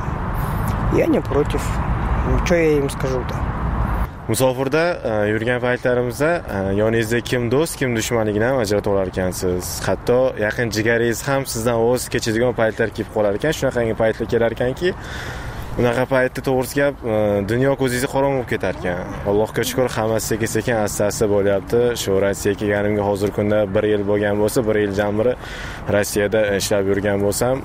я не против. Что я им скажу-то? Musofirda yurgan paytlarimizda yoningizda kim do'st, kim dushmanligini ham ajratib olar ekansiz. Hatto yaqin jigaringiz ham sizdan voz kechadigan paytlar kelib qolar ekan. Shunaqangi paytlar kelar ekanki, unaqa paytda to'g'risi gap, dunyo ko'zingizni qorong'i bo'lib ketar ekan. Allohga shukr, hammasi sekin-sekin asta-asta bo'lyapti. Shu Rossiyaga kelganimga hozir kunda bir yil bo'lgan bo'lsa, bir yil jamiri Rossiyada ishlab yurgan bo'lsam,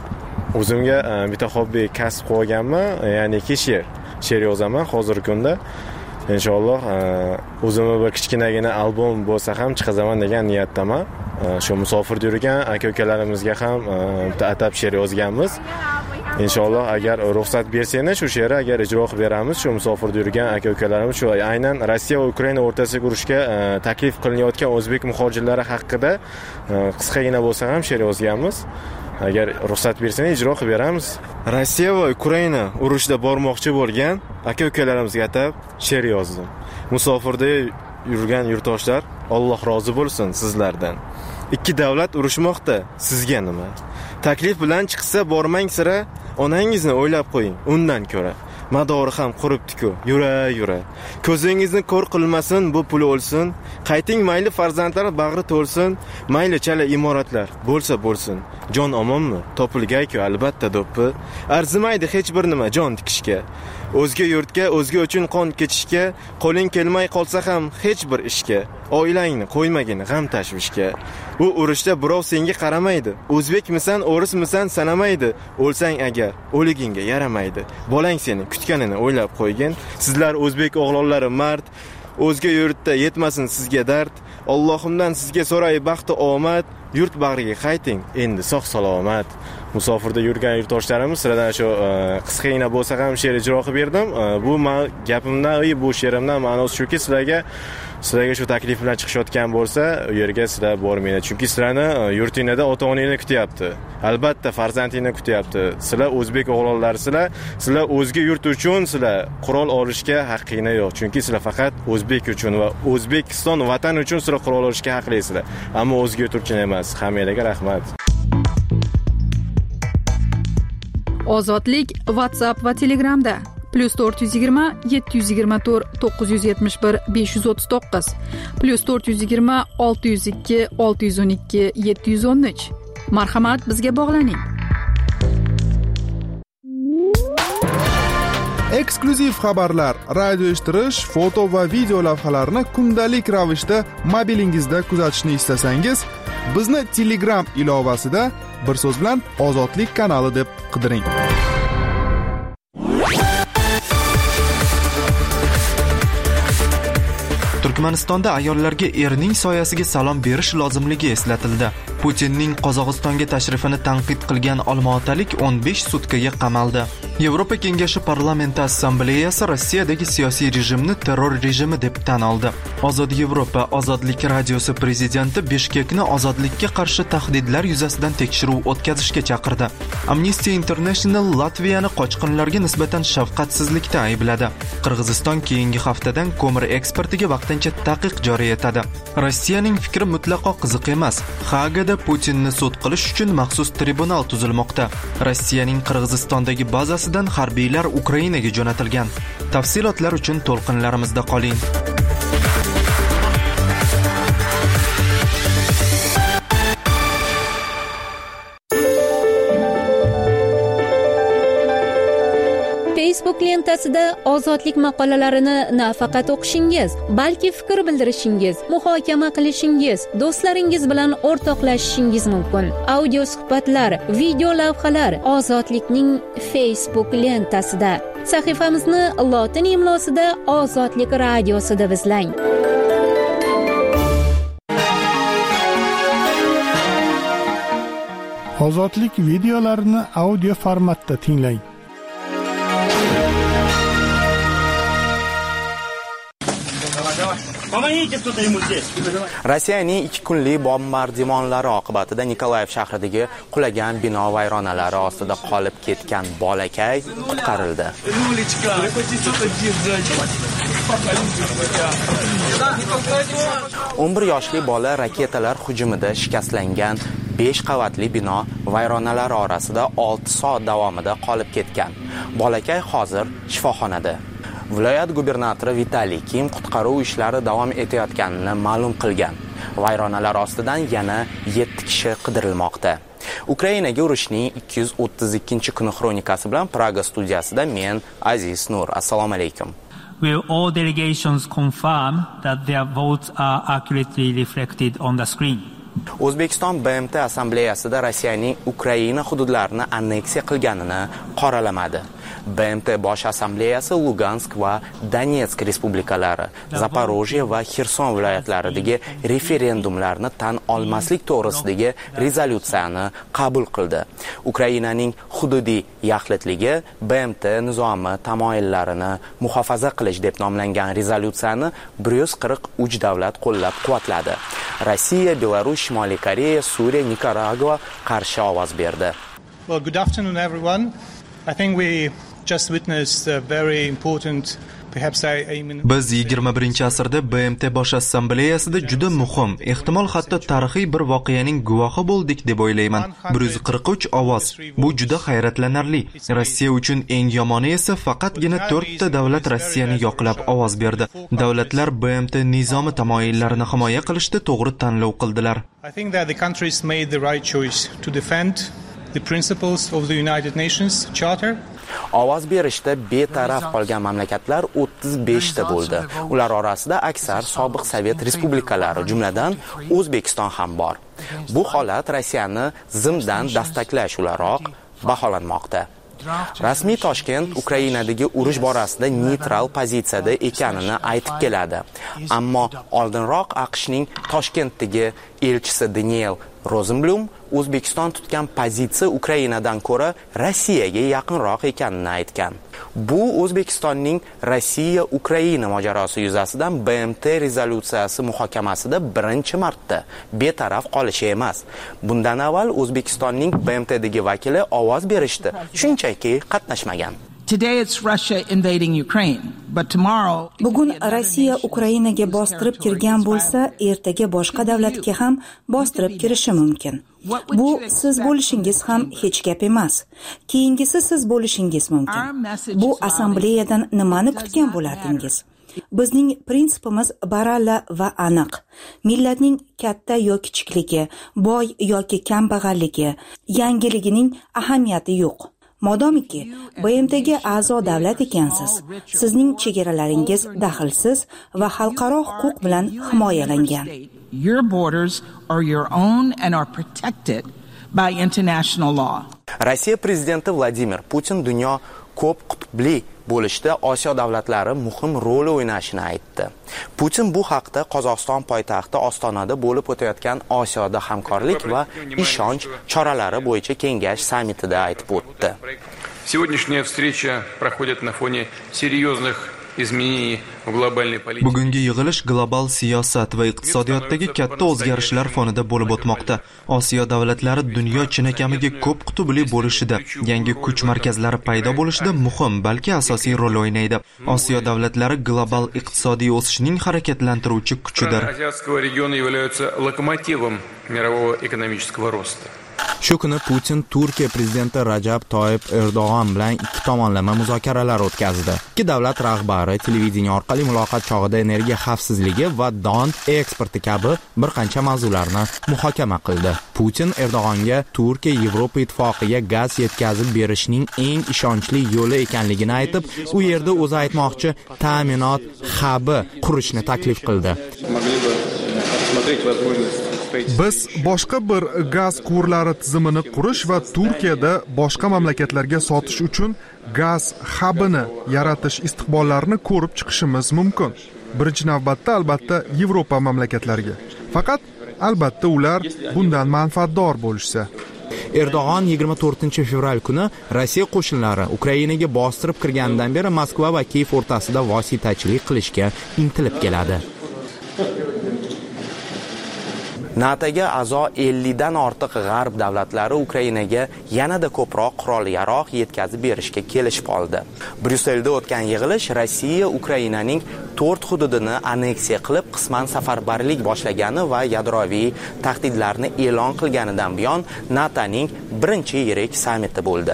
o'zimga bitta hobbi kasb qilganman, ya'ni she'r. She'r yozaman hozirgi kunda. Inshaalloh o'zimga bir kichkinagina albom bo'lsa ham chiqazaman degan niyatdaman. Shu musofirda yurgan aka-ukalarimizga ham bitta atab she'r yozganmiz. Inshaalloh agar ruxsat bersanglar shu she'rni agar ijro qilib beramiz. Shu musofirda yurgan aka-ukalarimiz shu aynan Rossiya va Ukraina o'rtasidagi urushga taklif qilinayotgan o'zbek muhojirlari haqida qisqagina bo'lsa ham she'r yozganmiz. Agar ruxsat bersanglar ijro qilib beramiz. Rossiya va Ukraina urushda bormoqchi bo'lgan aka-ukalarimizga atab she'r yozdim. Musofirda yurgan yurtdoshlar, Alloh rozi bo'lsin sizlardan. Ikki davlat urushmoqda, sizga nima? Taklif bilan chiqsa bormang sira, onangizni o'ylab qo'ying, undan ko'ra. Madori ham quribdi-ku, yura-yura. Ko'zingizni ko'r qilmasin, bu pul o'lsin. Qayting mayli farzandlar bag'ri to'lsin, mayli chala imoratlar bo'lsa bo'lsin. Jon omonmi? Topilgay-ku albatta do'ppi. Arzimaydi hech bir nima jon tikishga. O'zga yurtga, o'zga uchun qon kechishga, qo'ling kelmay qolsa ham hech bir ishga. Oilangni qo'ymagin g'am tashvishga. Bu urushda birov senga qaramaydi. O'zbekmisan, o'rismisan sanamaydi. O'lsang agar, o'ligingga yaramaydi. Bolang seni kutganini o'ylab qo'ygin. Sizlar o'zbek o'g'lonlari mard, o'zga yurtda yetmasin sizga dard. Allohimdan sizga so'ray baxt va omad. Yurt bag'riga qayting, endi sog' salomat. Musofirda yurgan yurtdoshlarimiz sizlardan shu qisqagina bo'lsa ham she'r ijro qilib berdim. Bu men gapimdan, bu she'rimdan ma'nosi shuki, sizlarga sizlarga shu taklif bilan chiqishayotgan bo'lsa, u yerga sizlar bormanglar. Chunki sizlarni yurtingizda ota-onangizni kutyapti. Albatta farzandingni kutyapti. Sizlar o'zbek o'g'lonlarisizlar. Sizlar o'zga yurt uchun sizlar qurol olishga haqqingiz yo'q. Chunki sizlar faqat o'zbek uchun va O'zbekiston vatan uchun sizlar qurol olishga haqlisizlar. Ammo o'zga yurt uchun emas. Hammanglarga rahmat. Ozodlik WhatsApp va Telegramda plus to'rt yuz yigirma yetti yuz yigirma to'rt to'qqiz yuz yetmish bir besh yuz o'ttiz to'qqiz plus to'rt yuz yigirma olti yuz ikki olti yuz o'n ikki yetti yuz o'n uch. Marhamat, bizga bog'laning. Eksklyuziv xabarlar, radio eshittirish, foto va video lavhalarni kundalik ravishda mobilingizda kuzatishni istasangiz, bizni Telegram ilovasida bir so'z bilan Ozodlik kanali deb qidiring. Turkmanistonda ayollarga erning soyasiga salom berish lozimligi eslatildi. Putinning Qozog'istonga tashrifini tanqid qilgan olmaotalik o'n besh sutkaga qamaldi. Yevropa Kengashi Parlamenti Assambleyasi Rossiyadagi siyosiy rejimni terror rejimi deb tan oldi. Ozod Yevropa Ozodlik radiosi prezidenti Bishkekni ozodlikka qarshi tahdidlar yuzasidan tekshiruv o'tkazishga chaqirdi. Amnesty International Latviyani qochqinlarga nisbatan shafqatsizlikda aybladi. Qirg'iziston keyingi haftadan ko'mir eksportiga vaqtincha taqiq joriy etadi. Rossiyaning fikri mutlaqo qiziq emas. Hagada Putinni sud qilish uchun maxsus tribunal tuzilmoqda. Rossiyaning Qirg'izistondagi bazasidan harbiylar Ukrainaga jo'natilgan. Tafsilotlar uchun to'lqinlarimizda qoling. Facebook lentasida ozodlik maqolalarini nafaqat o'qishingiz, balki fikr bildirishingiz, muhokama qilishingiz, do'stlaringiz bilan o'rtoqlashishingiz mumkin. Audio suhbatlar, video lavhalar Ozodlikning Facebook lentasida. Sahifamizni lotin imlosida Ozodlik radiosida izlang. Ozodlik videolarini audio formatda tinglang. Rossiyaning ikki kunlik bombardimonlari oqibatida Nikolayev shahridagi qulagan bino vayronalari ostida qolib ketgan bolakay qutqarildi. o'n bir yoshli bola raketalar hujumida shikastlangan besh qavatli bino vayronalari orasida olti soat davomida qolib ketgan. Bolakay hozir shifoxonada. Viloyat gubernatori Vitaliy Kim qutqaruv ishlari davom etayotganini ma'lum qilgan. Vayronalar ostidan yana yetti kishi qidirilmoqda. Ukrainaga urushning ikki yuz o'ttiz ikkinchi kuni xronikasi bilan Praga studiyasida men Aziz Nur. Assalomu alaykum. Will all delegations confirm that their votes are accurately reflected on the screen? O'zbekiston B M T assambleyasida Rossiyaning Ukraina hududlarini anneksiya qilganini qoralamadi. B M T bosh assambleyasi Lugansk va Donetsk respublikalari, Zaporojye va Xerson viloyatlaridagi referendumlarni tan olmaslik to'g'risidagi rezolyutsiyani qabul qildi. Ukrainaning hududiy yaxlitligi B M T nizomi tamoyillarini muhofaza qilish deb nomlangan rezolyutsiyani bir yuz qirq uch davlat qo'llab-quvvatladi. Rossiya, Belarus, Shimoliy Koreya, Suriya, Nikaragua qarshi ovoz berdi. Well, good afternoon everyone. I think we just witnessed a very important perhaps I, I mean Biz yigirma birinchi asrda B M T bosh assambleyasida juda muhim, ehtimol hatto tarixiy bir voqeaning guvohi bo'ldik deb o'ylayman. bir yuz qirq uch ovoz. Bu juda hayratlanarli. Rossiya uchun eng yomoni esa faqatgina to'rtta davlat Rossiyani yoqlab ovoz berdi. Davlatlar B M T nizomi tamoyillarini himoya qilishda to'g'ri tanlov qildilar. I think that the countries made the right choice to defend the principles of the United Nations Charter. Ovoz berishda betaraf qolgan mamlakatlar o'ttiz besh ta bo'ldi. Ular orasida aksar sobiq Sovet respublikalari, jumladan O'zbekiston ham bor. Bu holat Rossiyani zimdan dastaklash o'laroq baholanmoqda. Rasmiy Toshkent Ukrainadagi urush borasida neytral pozitsiyada ekanini aytib keladi. Ammo oldinroq AQShning Toshkentdagi elchisi Daniel Rosenblum O'zbekiston tutgan pozitsiya Ukrainadan ko'ra Rossiyaga yaqinroq ekanini aytgan. Bu O'zbekistonning Rossiya-Ukraina mojarosi yuzasidan B M T rezolyutsiyasi muhokamasida birinchi marta betaraf qolishi emas. Bundan avval O'zbekistonning B M Tdagi vakili ovoz berishdi, shunchaki qatnashmagan. Today it's Russia invading Ukraine, but tomorrow Bugun Rossiya Ukrainaga bostirib kirgan bo'lsa, ertaga boshqa davlatga ham bostirib kirishi mumkin. Bu siz bo'lishingiz ham hech gap emas. Keyingisi siz bo'lishingiz mumkin. Bu assambleyadan nimani kutgan bo'lardingiz? Bizning prinsipimiz baralla va aniq. Millatning katta yoki kichikligi, boy yoki kambag'alligi, yangiligining ahamiyati yo'q. Modomiki B M Tga a'zo davlat ekansiz, sizning chegaralaringiz daxlsiz va xalqaro huquq bilan himoyalangan. Your borders are your own and are protected by international law. Rossiya prezidenti Vladimir Putin dunyo ko'p qutbli bo'lishda Osiyo davlatlari muhim rol o'ynashini aytdi. Putin bu haqda Qozog'iston poytaxti Ostonada bo'lib o'tayotgan Osiyoda hamkorlik va ishonch choralari bo'yicha kengash sammitida aytib o'tdi. Сегодняшняя встреча проходит на фоне серьезных изменений в глобальной политике. Bugungi yig'ilish global siyosat va iqtisodiyotdagi katta o'zgarishlar fonida bo'lib o'tmoqda. Osiyo davlatlari dunyo chinakamiga ko'p qutbli bo'lishida, yangi kuch markazlari paydo bo'lishida muhim, balki asosiy rol o'ynaydi. Osiyo davlatlari global iqtisodiy o'sishning harakatlantiruvchi kuchidir. Азиатского региона являются локомотивом мирового экономического роста. Shu kuni Putin Turkiya prezidenti Rajab Toyyib Erdo'g'on bilan ikki tomonlama muzokaralar o'tkazdi. Ikki davlat rahbari televideniya orqali muloqot chog'ida energiya xavfsizligi va don eksporti kabi bir qancha mavzularni muhokama qildi. Putin Erdo'g'onga Turkiya Yevropa ittifoqiga gaz yetkazib berishning eng ishonchli yo'li ekanligini aytib, u yerda o'zi aytmoqchi ta'minot hubi qurishni taklif qildi. Biz boshqa bir gaz quvurlari tizimini qurish va Turkiyada boshqa mamlakatlarga sotish uchun gaz hubini yaratish istiqbollarini ko'rib chiqishimiz mumkin. Birinchi navbatda albatta Yevropa mamlakatlariga. Faqat albatta ular bundan manfaatdor bo'lishsa. Erdo'g'on yigirma to'rtinchi fevral kuni Rossiya qo'shinlari Ukrainaga bostirib kirganidan beri Moskva va Kiyev o'rtasida vositachilik qilishga intilib keladi. NATOga a'zo ellik dan ortiq g'arb davlatlari Ukrainaga yanada ko'proq qurol-yarog' yetkazib berishga kelishib oldi. Bryusselda o'tgan yig'ilish Rossiya Ukrainaning to'rt hududini anneksiya qilib, qisman safarbarlik boshlagani va yadroviy tahdidlarni e'lon qilganidan buyon NATOning birinchi yirik sammiti bo'ldi.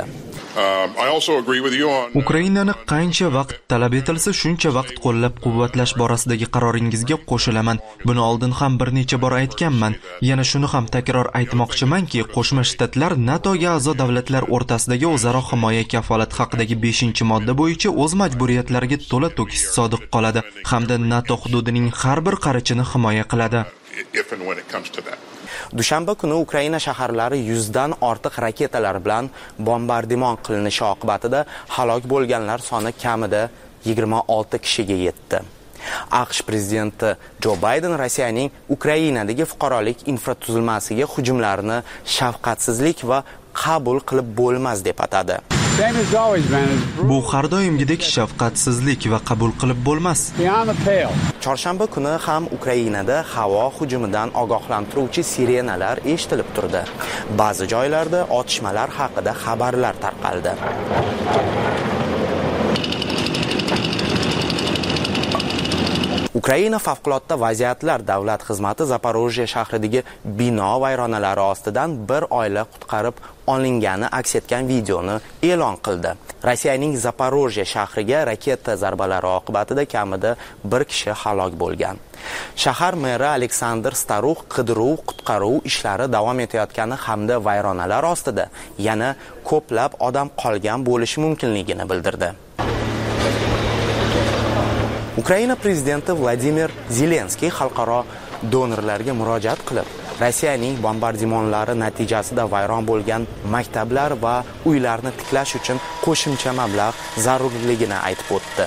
Ukrainani qancha vaqt talab etilsa shuncha vaqt qo'llab-quvvatlash borasidagi qaroringizga qo'shilaman. Buni oldin ham bir necha bor aytganman. Yana shuni ham takror aytmoqchimanki, Qo'shma Shtatlar NATOga a'zo davlatlar o'rtasidagi o'zaro himoya kafolati haqidagi beshinchi modda bo'yicha o'z majburiyatlariga to'la-to'kis sodiq qoladi hamda NATO hududining har bir qarichini himoya qiladi. Dushanba kuni Ukraina shaharlari yuzdan ortiq raketalar bilan bombardimon qilinishi oqibatida halok bo'lganlar soni kamida yigirma olti kishiga yetdi. AQSh prezidenti Jo Bayden Rossiyaning Ukrainadagi fuqarolik infratuzilmasiga hujumlarini shafqatsizlik va qabul qilib bo'lmas deb atadi. Bu har doimgidek shafqatsizlik va qabul qilib bo'lmas. Chorshanba kuni ham Ukrainada havo hujumidan ogohlantiruvchi sirenalar eshitilib turdi. Ba'zi joylarda otishmalar haqida xabarlar tarqaldi. Ukraina favqulodda vaziyatlar davlat xizmati Zaporojye shahridagi bino vayronalari ostidan bir oila qutqarib olingani aks etgan videoni e'lon qildi. Rossiyaning Zaporojye shahriga raketa zarbalari oqibatida kamida bir kishi halok bo'lgan. Shahar meri Aleksandr Starux qidiruv-qutqaruv ishlari davom etayotgani hamda vayronalar ostida yana ko'plab odam qolgan bo'lishi mumkinligini bildirdi. Ukraina prezidenti Vladimir Zelenskiy xalqaro donorlarga murojaat qilib, Rossiyaning bombardimonlari natijasida vayron bo'lgan maktablar va uylarni tiklash uchun qo'shimcha mablag' zarurligini aytib o'tdi.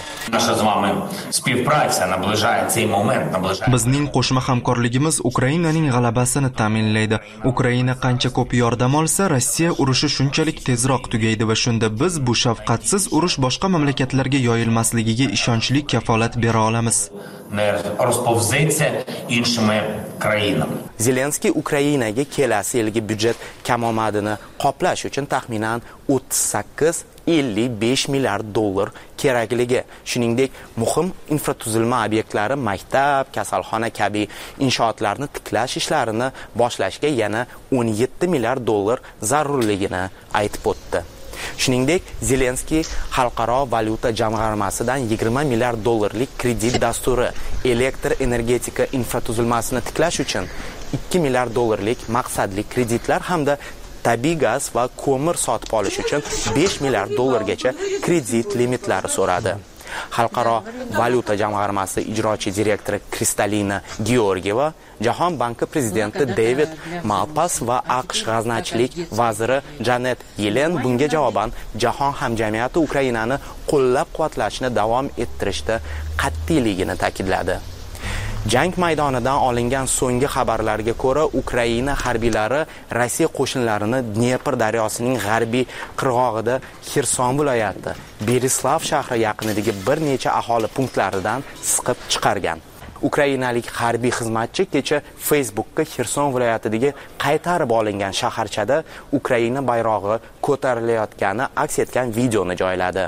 Bizning qo'shma hamkorligimiz Ukrainaning g'alabasini ta'minlaydi. Ukraina qancha ko'p yordam olsa, Rossiya urushi shunchalik tezroq tugaydi va shunda biz bu shafqatsiz urush boshqa mamlakatlarga yoyilmasligiga ishonchli kafolat bera olamiz. краинам. Zelenskiy Ukrainaga kelasi yilgi byudjet kamomadini qoplash uchun taxminan o'ttiz sakkiz ellik besh milliard dollar kerakligi, shuningdek muhim infratuzilma obyektlari, maktab, kasalxona kabi inshootlarni tiklash ishlarini boshlashga yana o'n yetti milliard dollar zarurligini aytib o'tdi. Shuningdek, Zelenskiy Xalqaro valyuta jamg'armasidan yigirma milliard dollarlik kredit dasturi, elektr energetika infratuzilmasini tiklash uchun ikki milliard dollarlik maqsadli kreditlar hamda tabiiy gaz va ko'mir sotib olish uchun besh milliard dollargacha kredit limitlari so'radi. Xalqaro valyuta jamg'armasi ijrochi direktori Kristalina Georgieva, Jahon banki prezidenti David Malpass va AQSh g'aznachilik vaziri Janet Yellen bunga javoban jahon hamjamiyati Ukrainani qo'llab-quvvatlashni davom ettirishda qat'iyligini ta'kidladi. Jang maydonidan olingan so'nggi xabarlarga ko'ra, Ukraina harbiylari Rossiya qo'shinlarini Dnepr daryosining g'arbiy qirg'og'ida Xerson viloyati Berislav shahri yaqinidagi bir necha aholi punktlaridan siqib chiqargan. Ukrainalik harbiy xizmatchi kecha Facebook'ga Xerson viloyatidagi qaytarib olingan shaharchada Ukraina bayrog'i ko'tarilayotgani aks etgan videoni joyladi.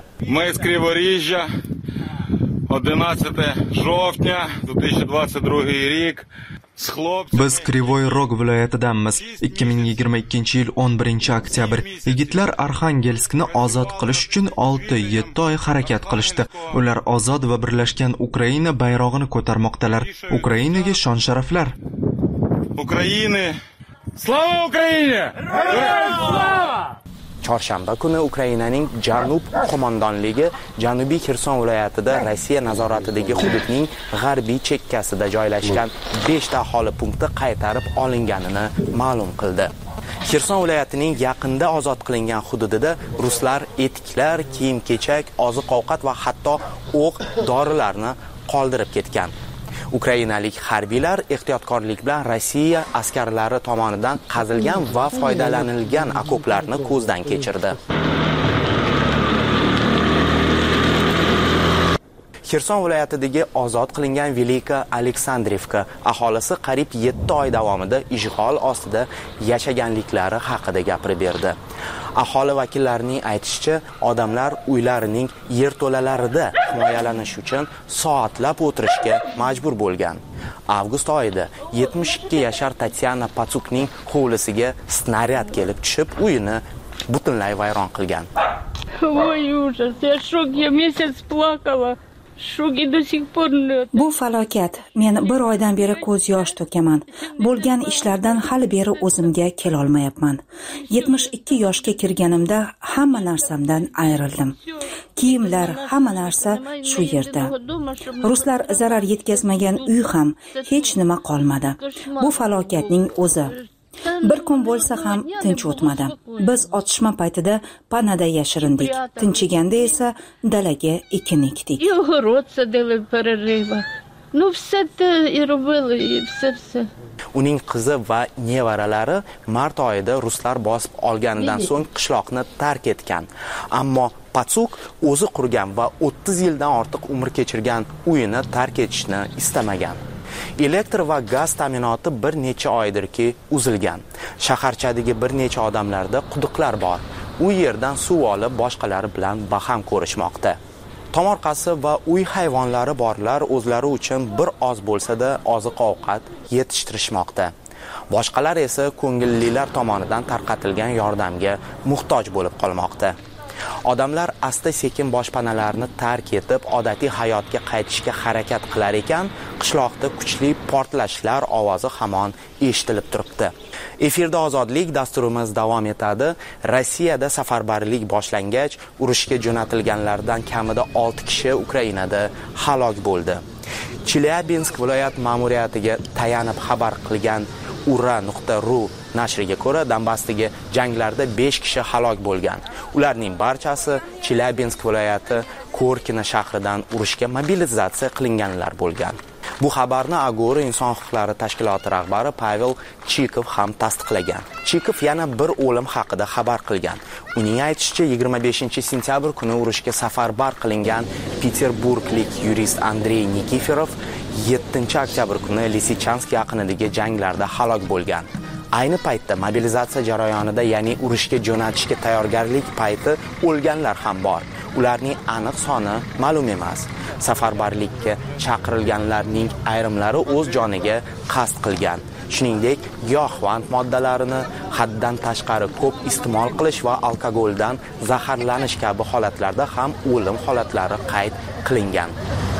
одинадцятого жовтня две тысячи двадцать второй рік. Biz Krivoy Rog viloyatidamiz. ikki ming yigirma ikkinchi yil o'n birinchi oktyabr. Yigitlar Arxangelskni ozod qilish uchun olti yetti oy harakat qilishdi. Ular ozod va birlashgan Ukraina bayrog'ini ko'tarmoqdalar. Ukrainaga shon-sharaflar. Ukraina! Slava Ukraina! Slava! Chorshanba kuni Ukrainaning Janub qo'mondonligi Janubiy Xerson viloyatida Rossiya nazoratidagi hududning g'arbiy chekkasida joylashgan besh ta aholi punkti qaytarib olinganini ma'lum qildi. Xerson viloyatining yaqinda ozod qilingan hududida ruslar etiklar, kiyim-kechak, oziq-ovqat va hatto o'q, dorilarni qoldirib ketgan. Ukrainalik harbiylar ehtiyotkorlik bilan Rossiya askarlari tomonidan qazilgan va foydalanilgan okoplarni ko'zdan kechirdi. Xerson viloyatidagi ozod qilingan Velika Aleksandrivka aholisi qariyb yetti oy davomida ishg'ol ostida yashaganliklari haqida gapirib berdi. Aholi vakillarining aytishicha, odamlar uylarining yerto'lalarida himoyalanish uchun soatlab o'tirishga majbur bo'lgan. Avgust oyida yetmish ikki yashar Tatyana Patsukning hovlisiga snaryad kelib tushib, uyini butunlay vayron qilgan. Voy ужас, я shok, я месяц плакала. Bu falokat. Men bir oydan beri ko'z yosh to'kaman. Bo'lgan ishlardan hali beri o'zimga kela olmayapman. yetmish ikki yoshga kirganimda hamma narsamdan ayrildim. Kiyimlar, hamma narsa shu yerda. Ruslar zarar yetkazmagan uy ham hech nima qolmadi. Bu falokatning o'zi. Bir kun bo'lsa ham tinch o'tmadi. Biz otishma paytida panada yashirindik. Tinchiganda esa dalaga ekin ekdik. Uning qizi va nevaralari mart oyida ruslar bosib olganidan so'ng qishloqni tark etgan. Ammo Patsuk o'zi qurgan va o'ttiz yildan ortiq umr kechirgan uyini tark etishni istamagan. Elektr va gaz ta'minoti bir necha oydirki uzilgan. Shaharchadagi bir necha odamlarda quduqlar bor. U yerdan suv olib boshqalari bilan baham ko'rishmoqda. Tomorqasi va uy hayvonlari borlar o'zlari uchun bir oz bo'lsa-da oziq-ovqat yetishtirishmoqda. Boshqalar esa ko'ngillilar tomonidan tarqatilgan yordamga muhtoj bo'lib qolmoqda. Odamlar asta-sekin boshpanalarni tark etib, odatiy hayotga qaytishga harakat qilar ekan, qishloqda kuchli portlashlar ovozi hamon eshitilib turibdi. Efirda ozodlik dasturimiz davom etadi. Rossiyada safarbarlik boshlangach, urushga jo'natilganlardan kamida olti kishi Ukrainada halok bo'ldi. Chelyabinsk viloyat ma'muriyatiga tayanib xabar qilgan ura nuqta ru nashriga ko'ra, Donbassdagi janglarda besh kishi halok bo'lgan. Ularning barchasi Chelyabinsk viloyati Korkina shahridan urushga mobilizatsiya qilinganlar bo'lgan. Bu xabarni Agora inson huquqlari tashkiloti rahbari Pavel Chikov ham tasdiqlagan. Chikov yana bir o'lim haqida xabar qilgan. Uning aytishicha, yigirma beshinchi sentyabr kuni urushga safarbar qilingan Peterburglik yurist Andrey Nikiforov yettinchi oktyabr kuni Lisichansk yaqinidagi janglarda halok bo'lgan. Ayni paytda mobilizatsiya jarayonida, ya'ni urushga jo'natishga tayyorgarlik payti o'lganlar ham bor. Ularning aniq soni ma'lum emas. Safarbarlikka chaqirilganlarning ayrimlari o'z joniga qasd qilgan. Shuningdek, giyohvand moddalarini haddan tashqari ko'p iste'mol qilish va alkogoldan zaharlanish kabi holatlarda ham o'lim holatlari qayd qilingan.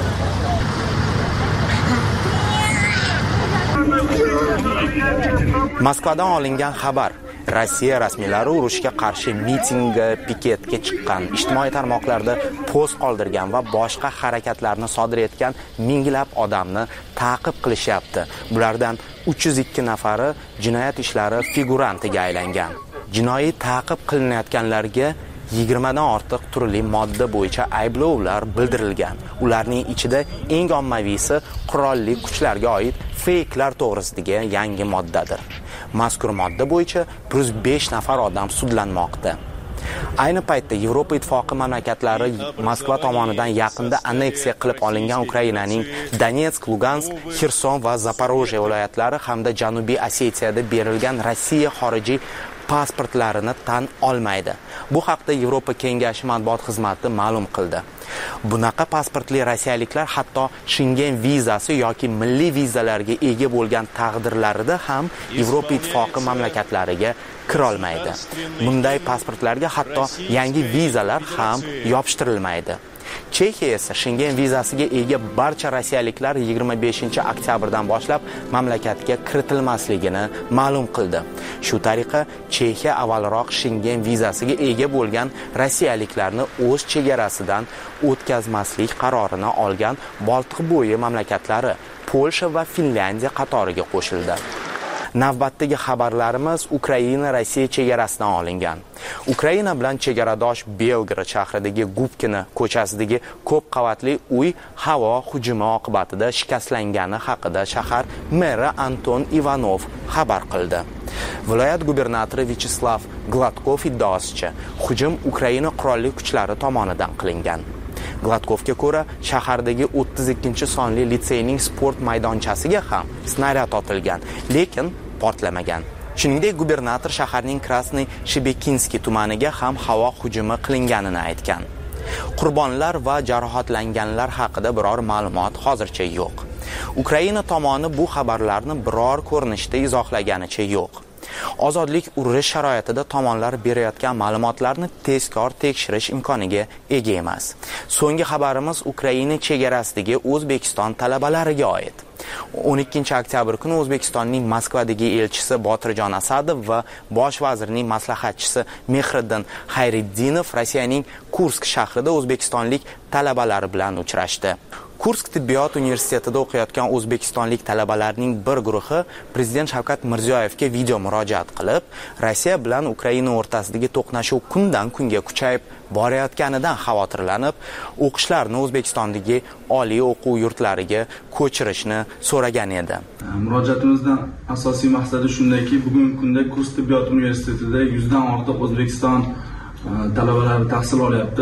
Moskvadan olingan xabar. Rossiya rasmiylari urushga qarshi mitingga, piketga chiqqan, ijtimoiy tarmoqlarda post qoldirgan va boshqa harakatlarni sodir etgan minglab odamni ta'qib qilishyapti. Bulardan uch yuz ikki nafari jinoyat ishlari figurantiga aylangan. Jinoiy ta'qib qilinayotganlarga yigirmadan ortiq turli modda bo'yicha ayblovlar bildirilgan. Ularning ichida eng ommaviysi qurolli kuchlarga oid fake'lar to'g'risidagi yangi moddadir. Mazkur modda bo'yicha bir yuz besh nafar odam sudlanmoqda. Ayni paytda Yevropa ittifoqi mamlakatlari Moskva tomonidan yaqinda anneksiya qilib olingan Ukrainaning Donetsk, Lugansk, Xerson va Zaporojye viloyatlari hamda Janubiy Osetiyada berilgan Rossiya xorijiy pasportlarini tan olmaydi. Bu haqda Yevropa Kengashi matbuot xizmati ma'lum qildi. Bunaqa pasportli rossiyaliklar hatto Schengen vizasi yoki milliy vizalarga ega bo'lgan taqdirlarida ham Yevropa ittifoqi mamlakatlariga kira olmaydi. Bunday pasportlarga hatto yangi vizalar ham yopishtirilmaydi. Chexiya esa Schengen vizasiga ega barcha rossiyaliklar yigirma beshinchi oktyabrdan boshlab mamlakatga kiritilmasligini ma'lum qildi. Shu tariqa Chexiya avvalroq Schengen vizasiga ega bo'lgan rossiyaliklarni o'z chegarasidan o'tkazmaslik qarorini olgan Boltiq bo'yi mamlakatlari Polsha va Finlandiya qatoriga qo'shildi. Navbatdagi xabarlarimiz Ukraina Rossiya chegarasidan olingan. Ukraina bilan chegaradosh Belgorod shahridagi Gubkina ko'chasidagi ko'p qavatli uy havo hujumi oqibatida shikastlangani haqida shahar meri Anton Ivanov xabar qildi. Viloyat gubernatori Vyacheslav Gladkov iddaosicha, hujum Ukraina qurolli kuchlari tomonidan qilingan. Gladkovga ko'ra, shahardagi o'ttiz ikkinchi sonli litseyning sport maydonchasiga ham snaryad otilgan, lekin portlamagan. Shuningdek, gubernator shaharning Krasny Shebekinskiy tumaniga ham havo hujumi qilinganini aytgan. Qurbonlar va jarohatlanganlar haqida biror ma'lumot hozircha yo'q. Ukraina tomoni bu xabarlarni biror ko'rinishda izohlaganicha yo'q. Ozodlik urush sharoitida tomonlar berayotgan ma'lumotlarni tezkor tekshirish imkoniga ega emas. So'nggi xabarimiz Ukraina chegarasidagi O'zbekiston talabalariga oid. o'n ikkinchi oktyabr kuni O'zbekistonning Moskvadagi elchisi Botirjon Asadov va bosh vazirning maslahatchisi Mehriddin Xayriddinov Rossiyaning Kursk shahrida o'zbekistonlik talabalar bilan uchrashdi. Kursk tibbiyot universitetida o'qiyotgan o'zbekistonlik talabalarning bir guruhi Prezident Shavkat Mirziyoyevga video murojaat qilib, Rossiya bilan Ukraina o'rtasidagi to'qnashuv kundan kunga kuchayib borayotganidan xavotirlanib, o'qishlarni O'zbekistondagi oliy o'quv yurtlariga ko'chirishni so'ragan edi. Murojaatimizdan asosiy maqsadi shundayki, bugungi kunda Kursk tibbiyot universitetida yuzdan ortiq O'zbekiston talabalari tahsil olyapti.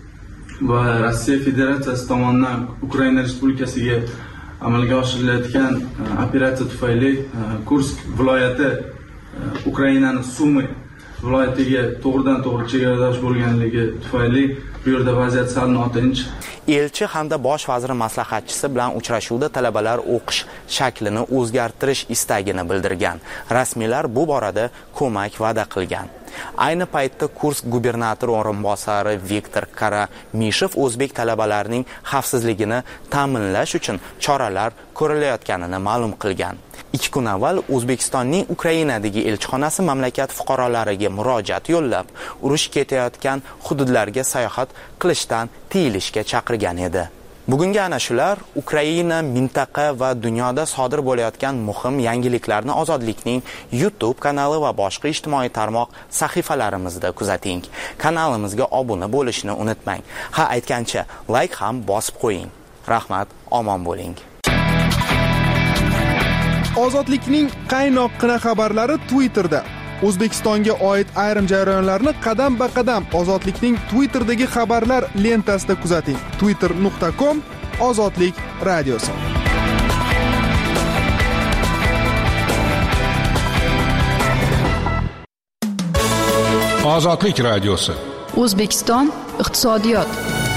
Va Rossiya Federatsiyasi tomonidan Ukraina Respublikasiga amalga oshirilayotgan operatsiya tufayli Kursk viloyati Ukrainaning Sumi viloyatiga to'g'ridan to'g'ri chegaradosh bo'lganligi tufayli bu yerda vaziyat sal notinch. Elchi hamda bosh vazir maslahatchisi bilan uchrashuvda talabalar o'qish shaklini o'zgartirish istagini bildirgan. Rasmiylar bu borada ko'mak va'da qilgan. Ayni paytda Kursk gubernatori o'rinbosari Viktor Karamishev o'zbek talabalarining xavfsizligini ta'minlash uchun choralar ko'rilayotganini ma'lum qilgan. Ikki kun avval O'zbekistonning Ukrainadagi elchixonasi mamlakat fuqarolariga murojaat yo'llab, urush ketayotgan hududlarga sayohat qilishdan tiyilishga chaqirgan edi. Bugungi ana shular Ukraina, mintaqa va dunyoda sodir bo'layotgan muhim yangiliklarni Ozodlikning YouTube kanali va boshqa ijtimoiy tarmoq sahifalarimizda kuzating. Kanalimizga obuna bo'lishni unutmang. Ha, aytgancha, like ham bosib qo'ying. Rahmat, omon bo'ling. Ozodlikning qaynoqqina xabarlari Twitterda. O'zbekistonga oid ayrim jarayonlarni qadam-ba-qadam Ozodlikning Twitterdagi xabarlar lentasida kuzating. twitter nuqta com Ozodlik radiosi. Ozodlik radiosi. O'zbekiston iqtisodiyot.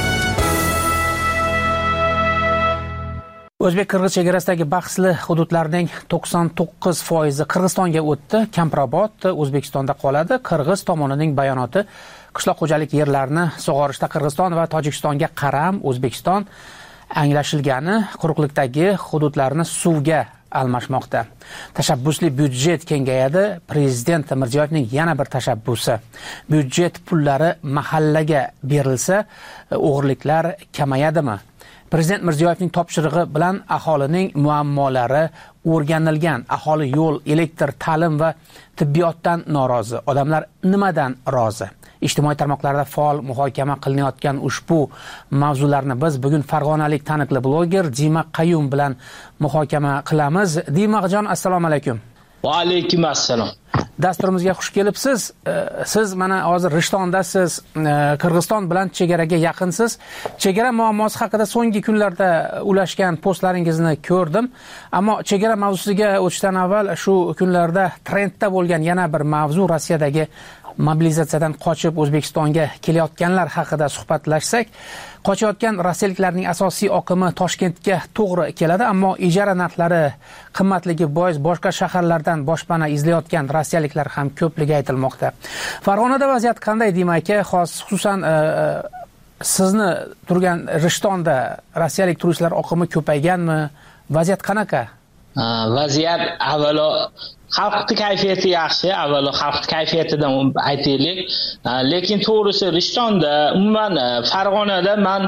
O'zbek-qirg'iz chegarasidagi bahsli hududlarning to'qson to'qqiz foizi Qirg'izistonga o'tdi. Kamprobod O'zbekistonda qoladi. Qirg'iz tomonining bayonoti qishloq xo'jalik yerlarini sug'orishda Qirg'iziston va Tojikistonga qaram, O'zbekiston anglashilgani quruqlikdagi hududlarni suvga almashmoqda. Tashabbusli byudjet kengayadi. Prezident Mirziyoyevning yana bir tashabbusi. Byudjet pullari mahallaga berilsa, o'g'irliklar kamayadimi? Prezident Mirziyoyevning topshirig'i bilan aholining muammolari o'rganilgan. Aholi yo'l, elektr, ta'lim va tibbiyotdan norozi. Odamlar nimadan rozi? Ijtimoiy tarmoqlarda faol muhokama qilinayotgan ushbu mavzularni biz bugun farg'onalik taniqli bloger Dima Qayum bilan muhokama qilamiz. Dimajon, assalomu alaykum. Va alaykum assalom. Dasturimizga xush kelibsiz. Siz mana hozir Rishtondasiz, Qirg'iziston bilan chegaraga yaqinsiz. Chegara muammosi haqida so'nggi kunlarda ulashgan postlaringizni ko'rdim. Ammo chegara mavzusiga o'tishdan avval shu kunlarda trendda bo'lgan yana bir mavzu Rossiyadagi mobilizatsiyadan qochib O'zbekistonga kelayotganlar haqida suhbatlashsak, qochayotgan rossiyaliklarning asosiy oqimi Toshkentga to'g'ri keladi, ammo ijara narxlari qimmatligi bois boshqa shaharlardan boshpana izlayotgan rossiyaliklar ham ko'pligi aytilmoqda. Farg'onada vaziyat qanday deyman aka? Xos xususan sizni turgan Rishtonda rossiyalik turistlar oqimi ko'payganmi? Vaziyat qanaqa? Vaziyat avvalo xalqning kayfiyati yaxshi, avvalo xalqning kayfiyatidan aytaylik. Lekin to'g'risi Rishtonda, umuman Farg'onada men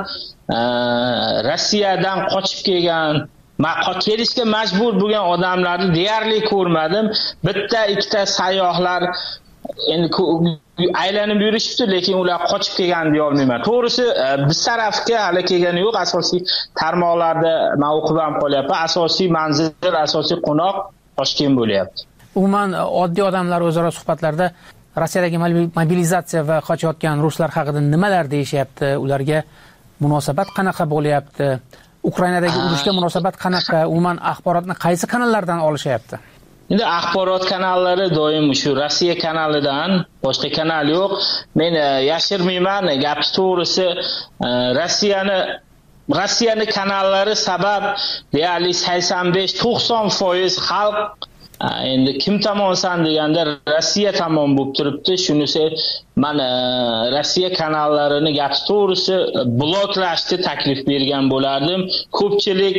Rossiyadan qochib kelgan, kelishga majbur bo'lgan odamlarni deyarli ko'rmadim. Bitta ikkita sayyohlar endi aylanib yurishibdi, lekin ular qochib kelgan deya olmayman. To'g'risi biz tarafga hali kelgani yo'q. Asosiy tarmoqlarda men o'qib ham qolyapman. Asosiy manzil, asosiy qo'noq Toshkent bo'lyapti. Umuman oddiy odamlar o'zaro suhbatlarda Rossiyadagi mobilizatsiya va qochayotgan ruslar haqida nimalar deyishyapti? Ularga munosabat qanaqa bo'lyapti? Ukrainadagi urushga munosabat qanaqa? Umuman axborotni qaysi kanallardan olishyapti? Endi axborot kanallari doim shu Rossiya kanalidan, boshqa kanal yo'q. Men yashirmayman, gap to'g'risi Rossiyani Rossiyani kanallari sabab deyarli sakson besh to'qson foiz xalq endi kim tomonsan deganda Rossiya tomon bo'lib turibdi. Shunisi men Rossiya kanallarini gap to'g'risi bloklashni taklif bergan bo'lardim. Ko'pchilik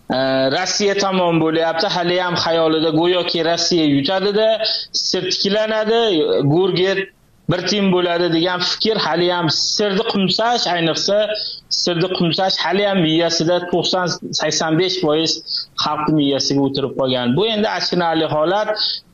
Rossiya tomon bo'lyapti. Hali ham xayolida go'yoki Rossiya yutadi-da, sirtiklanadi, Gurget bir tim bo'ladi degan fikr hali ham sirni qumsash, ayniqsa sirni qumsash hali ham miyasida to'qson sakson besh foiz xalq miyasiga o'tirib qolgan. Bu endi achinarli holat.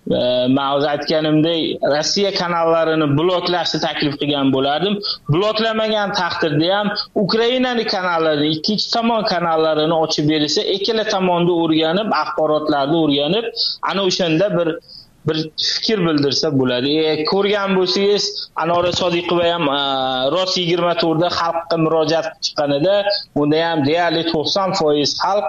Men o'z aytganimdek Rossiya kanallarini bloklashni taklif qilgan bo'lardim. Bloklamagan taqdirda ham Ukrainaning kanallari, ikkinchi tomon kanallarini ochib berilsa, ikkala tomonni o'rganib, axborotlarni o'rganib, ana o'shanda bir bir fikr bildirsa bo'ladi. E, ko'rgan bo'lsangiz, Anora Sodiqova ham Ross yigirma to'rt da xalqqa murojaat chiqqanida, unda ham deyarli to'qson foiz xalq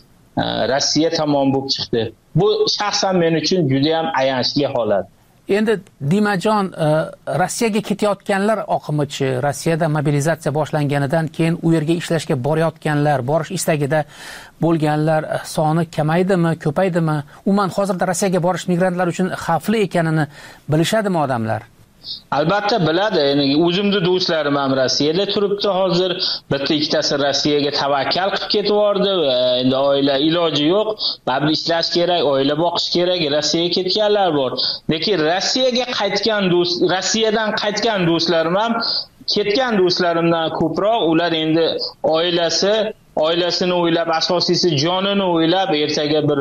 Rossiya tomon bo'lib chiqdi. Bu shaxsan men uchun juda ham ayanchli holat. Endi Dimajon, Rossiyaga ketayotganlar oqimichi, Rossiyada mobilizatsiya boshlanganidan keyin u yerga ishlashga borayotganlar, borish istagida bo'lganlar soni kamaydimi, ko'paydimi? Umuman hozirda Rossiyaga borish migrantlar uchun xavfli ekanini bilishadimi odamlar? Albatta biladi. Ya'ni o'zimni do'stlarim ham Rossiyada turibdi hozir. Bitta ikkitasi Rossiyaga tavakkal qilib ketvordi. Endi oila iloji yo'q. Baribir ishlash kerak, oila boqish kerak. Rossiyaga ketganlar bor. Lekin Rossiyaga qaytgan do'st, Rossiyadan qaytgan do'stlarim ham ketgan do'stlarimdan ko'proq ular endi oilasi, oilasini o'ylab, asosiysi jonini o'ylab, ertaga bir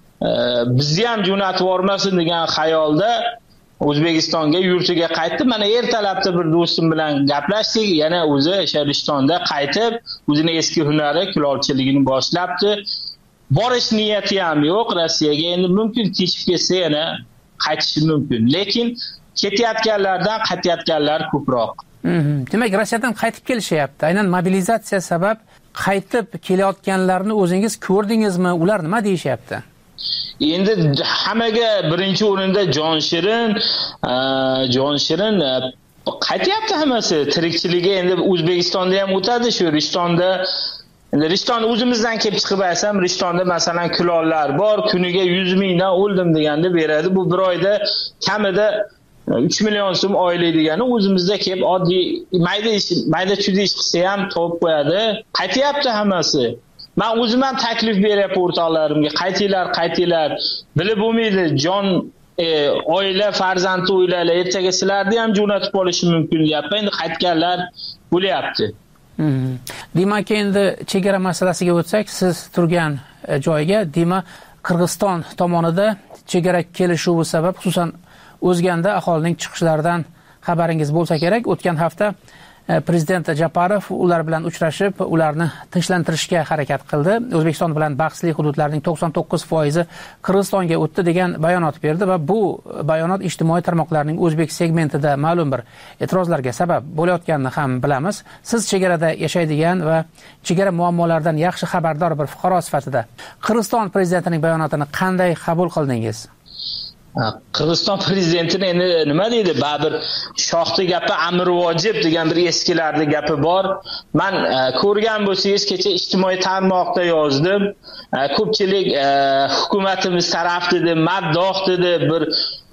bizni ham jo'natib yormasin degan xayolda O'zbekistonga yurtiga qaytdi. Mana ertalabda bir do'stim bilan gaplashdik. Yana o'zi o'sha Rishtonda qaytib, o'zining eski hunari kulolchiligini boshlabdi. borish niyati ham yo'q Rossiyaga. Endi mumkin teshib kelsa yana qaytishi mumkin, lekin ketayotganlardan qaytayotganlar ko'proq. Demak, Rossiyadan qaytib kelishyapti. Aynan mobilizatsiya sabab qaytib kelayotganlarni o'zingiz ko'rdingizmi? Ular nima deyishyapti? Endi hammaga birinchi o'rinda jon shirin, jon shirin qaytyapti hammasi. Tirikchiligi endi O'zbekistonda ham o'tadi, shu Rishtonda. Endi Rishton o'zimizdan kelib chiqib aytsam, Rishtonda masalan kulollar bor, kuniga yuz mingdan o'ldim deganda beradi. Bu bir oyda kamida uch million so'm oylik degani o'zimizda kelib oddiy mayda ish, mayda chudi ish qilsa ham topib qo'yadi. Qaytyapti hammasi. Men o'zim ham taklif beryapman o'rtoqlarimga, qaytinglar, qaytinglar. Bilib bo'lmaydi, jon e, oila, farzandni o'ylaylar, ertaga sizlarni ham jo'natib olishi mumkin deyapman. Endi qaytganlar bo'lyapti. Demak, endi chegara masalasiga o'tsak, siz turgan joyga, demak, Qirg'iziston tomonida chegara kelishuvi sabab, xususan O'zganda aholining chiqishlaridan xabaringiz bo'lsa kerak. O'tgan hafta Prezident Japarov ular bilan uchrashib, ularni tinchlantirishga harakat qildi. O'zbekiston bilan bahsli hududlarning to'qson to'qqiz foizi Qirg'izistonga o'tdi degan bayonot berdi va bu bayonot ijtimoiy tarmoqlarning o'zbek segmentida ma'lum bir e'tirozlarga sabab bo'layotganini ham bilamiz. Siz chegarada yashaydigan va chegara muammolaridan yaxshi xabardor bir fuqaro sifatida Qirg'iziston prezidentining bayonotini qanday qabul qildingiz? Qirg'iziston prezidentining endi nima deydi? Baribir shohdi gapi amr vojib degan bir eskilarda gapi bor. Men ko'rgan bo'lsangiz, kecha ijtimoiy tarmoqda yozdim. Ko'pchilik hukumatimiz taraf dedi, maddoh dedi, bir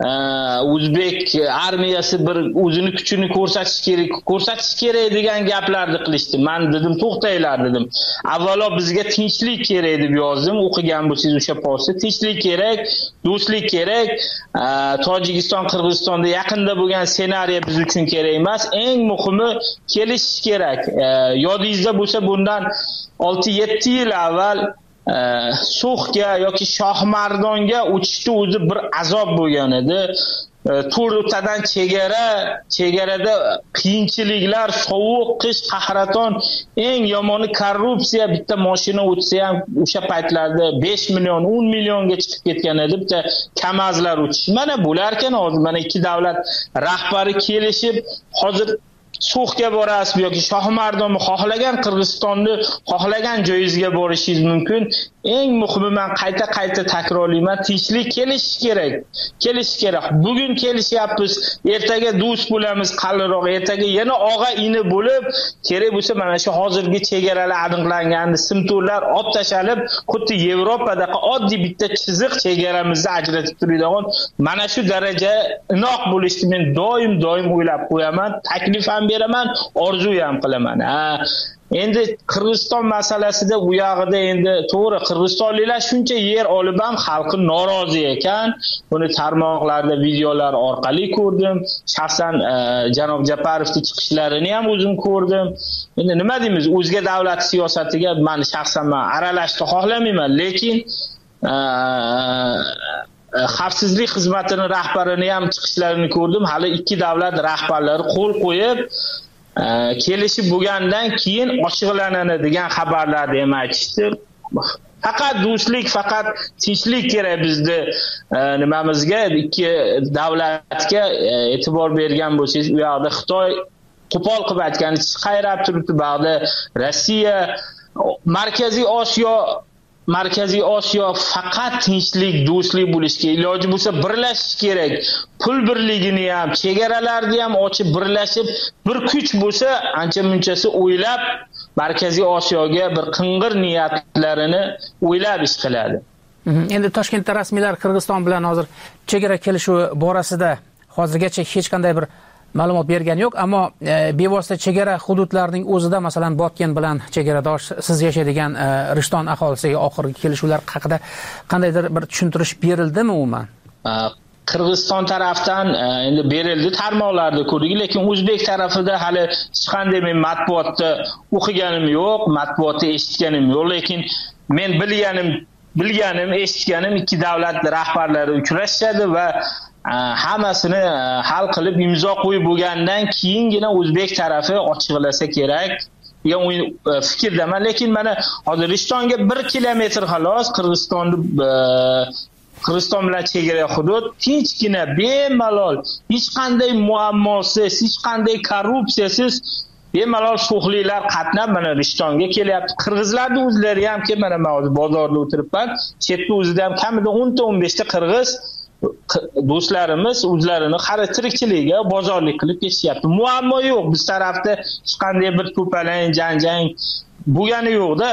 O'zbek armiyasi bir o'zini kuchini ko'rsatish kerak, ko'rsatish kerak degan gaplarni qilishdi. Men dedim, to'xtanglar dedim. Avvalo bizga tinchlik kerak deb yozdim. O'qigan bo'lsangiz o'sha postni, tinchlik kerak, do'stlik kerak. Tojikiston, Qirg'izistonda yaqinda bo'lgan ssenariy biz uchun kerak emas. Eng muhimi kelishish kerak. Yodingizda bo'lsa, bundan olti yetti yil avval So'xga yoki Shohmardonga o'tishni o'zi bir azob bo'lgan edi. To'rttadan chegara, chegarada qiyinchiliklar, sovuq, qish, qahraton, eng yomoni korrupsiya. Bitta mashina o'tsa ham o'sha paytlarda besh million, o'n millionga chiqib ketgan edi bitta Kamazlar o'tish. Mana bo'larkan hozir mana ikki davlat rahbari kelishib, hozir So'xga borasiz yoki Shohmardonni xohlagan Qirg'izistonni xohlagan joyingizga borishingiz mumkin. Eng muhimi, men qayta-qayta takrorlayman, tinchlik kelishi kerak. Kelishi kerak. Bugun kelishyapmiz, ertaga do'st bo'lamiz, qalinroq, ertaga yana og'a-ini bo'lib, kerak bo'lsa mana shu hozirgi chegaralar aniqlangan, simtorlar olib tashalib, xuddi Yevropadagi oddiy bitta chiziq chegaramizni ajratib turadigan, mana shu daraja inoq bo'lishni men doim-doim o'ylab qo'yaman, taklif ham beraman, orzu ham qilaman. Ha, endi Qirg'iziston masalasida u yog'ida endi to'g'ri qirg'izistonliklar shuncha yer olib ham xalqi norozi ekan. Buni tarmoqlarda videolar orqali ko'rdim. Shaxsan janob Japarovning chiqishlarini ham o'zim ko'rdim. Endi nima deymiz, o'zga davlat siyosatiga men shaxsan men aralashishni xohlamayman, lekin xavfsizlik xizmatining rahbarini ham chiqishlarini ko'rdim. Hali ikki davlat rahbarlari qo'l qo'yib kelishib bo'lgandan keyin ochiqlanadi degan xabarlarni ham aytishdi. Faqat do'stlik, faqat tinchlik kerak bizda nimamizga, ikki davlatga e'tibor bergan bo'lsangiz, u yoqda Xitoy qo'pol qilib aytgani qayrab turibdi, ba'da Rossiya, Markaziy Osiyo Markaziy Osiyo faqat tinchlik, do'stlik bo'lishga, iloji bo'lsa birlashish kerak. Pul birligini ham, chegaralarni ham ochib birlashib, bir kuch bo'lsa, ancha-munchasi o'ylab Markaziy Osiyoga bir qing'ir niyatlarini o'ylab ish qiladi. Endi Toshkentda rasmiylar Qirg'iziston bilan hozir chegara kelishuvi borasida hozirgacha hech qanday bir ma'lumot bergani yo'q, ammo e, bevosita chegara hududlarining o'zida, masalan, Botken bilan chegaradosh siz yashaydigan e, Rishton aholisiga oxirgi kelishuvlar haqida qandaydir bir tushuntirish berildimi umuman? Qirg'iziston tarafdan endi berildi, tarmoqlarda ko'rdik, lekin o'zbek tarafida hali hech qanday men matbuotda o'qiganim yo'q, matbuotda eshitganim yo'q, lekin men bilganim, bilganim, eshitganim ikki davlat rahbarlari uchrashadi va hammasini hal qilib imzo qo'yib bo'lgandan keyingina o'zbek tarafi ochiqlasa kerak. degan o'yin fikrdaman, lekin mana hozir Rishtonga bir kilometr xolos Qirg'izistonni Qirg'iziston bilan chegara hudud tinchgina, bemalol, hech qanday muammosiz, hech qanday korrupsiyasiz bemalol sho'xliklar qatnab mana Rishtonga kelyapti. Qirg'izlarning o'zlari ham ki mana men hozir bozorda o'tiribman, chetda o'zida ham kamida o'n ta o'n besh ta qirg'iz do'stlarimiz o'zlarini qari tirikchiligiga bozorlik qilib ketishyapti. Muammo yo'q, biz tarafda hech qanday bir to'palang, janjang bo'lgani yo'q-da.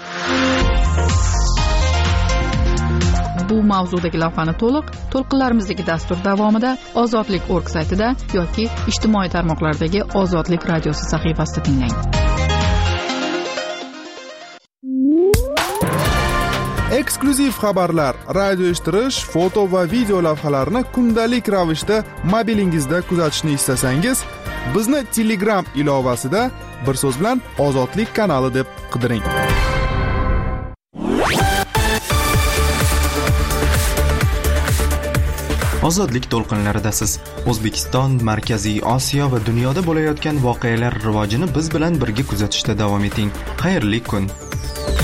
Bu mavzudagi lavhani to'liq to'lqinlarimizdagi dastur davomida ozodlik org saytida yoki ijtimoiy tarmoqlardagi Ozodlik radiosi sahifasida tinglang. Eksklyuziv xabarlar, radio eshittirish, foto va video lavhalarni kundalik ravishda mobilingizda kuzatishni istasangiz, bizni Telegram ilovasida bir so'z bilan Ozodlik kanali deb qidiring. Ozodlik to'lqinlaridasiz. O'zbekiston, Markaziy Osiyo va dunyoda bo'layotgan voqealar rivojini biz bilan birga kuzatishda davom eting. Xayrli kun.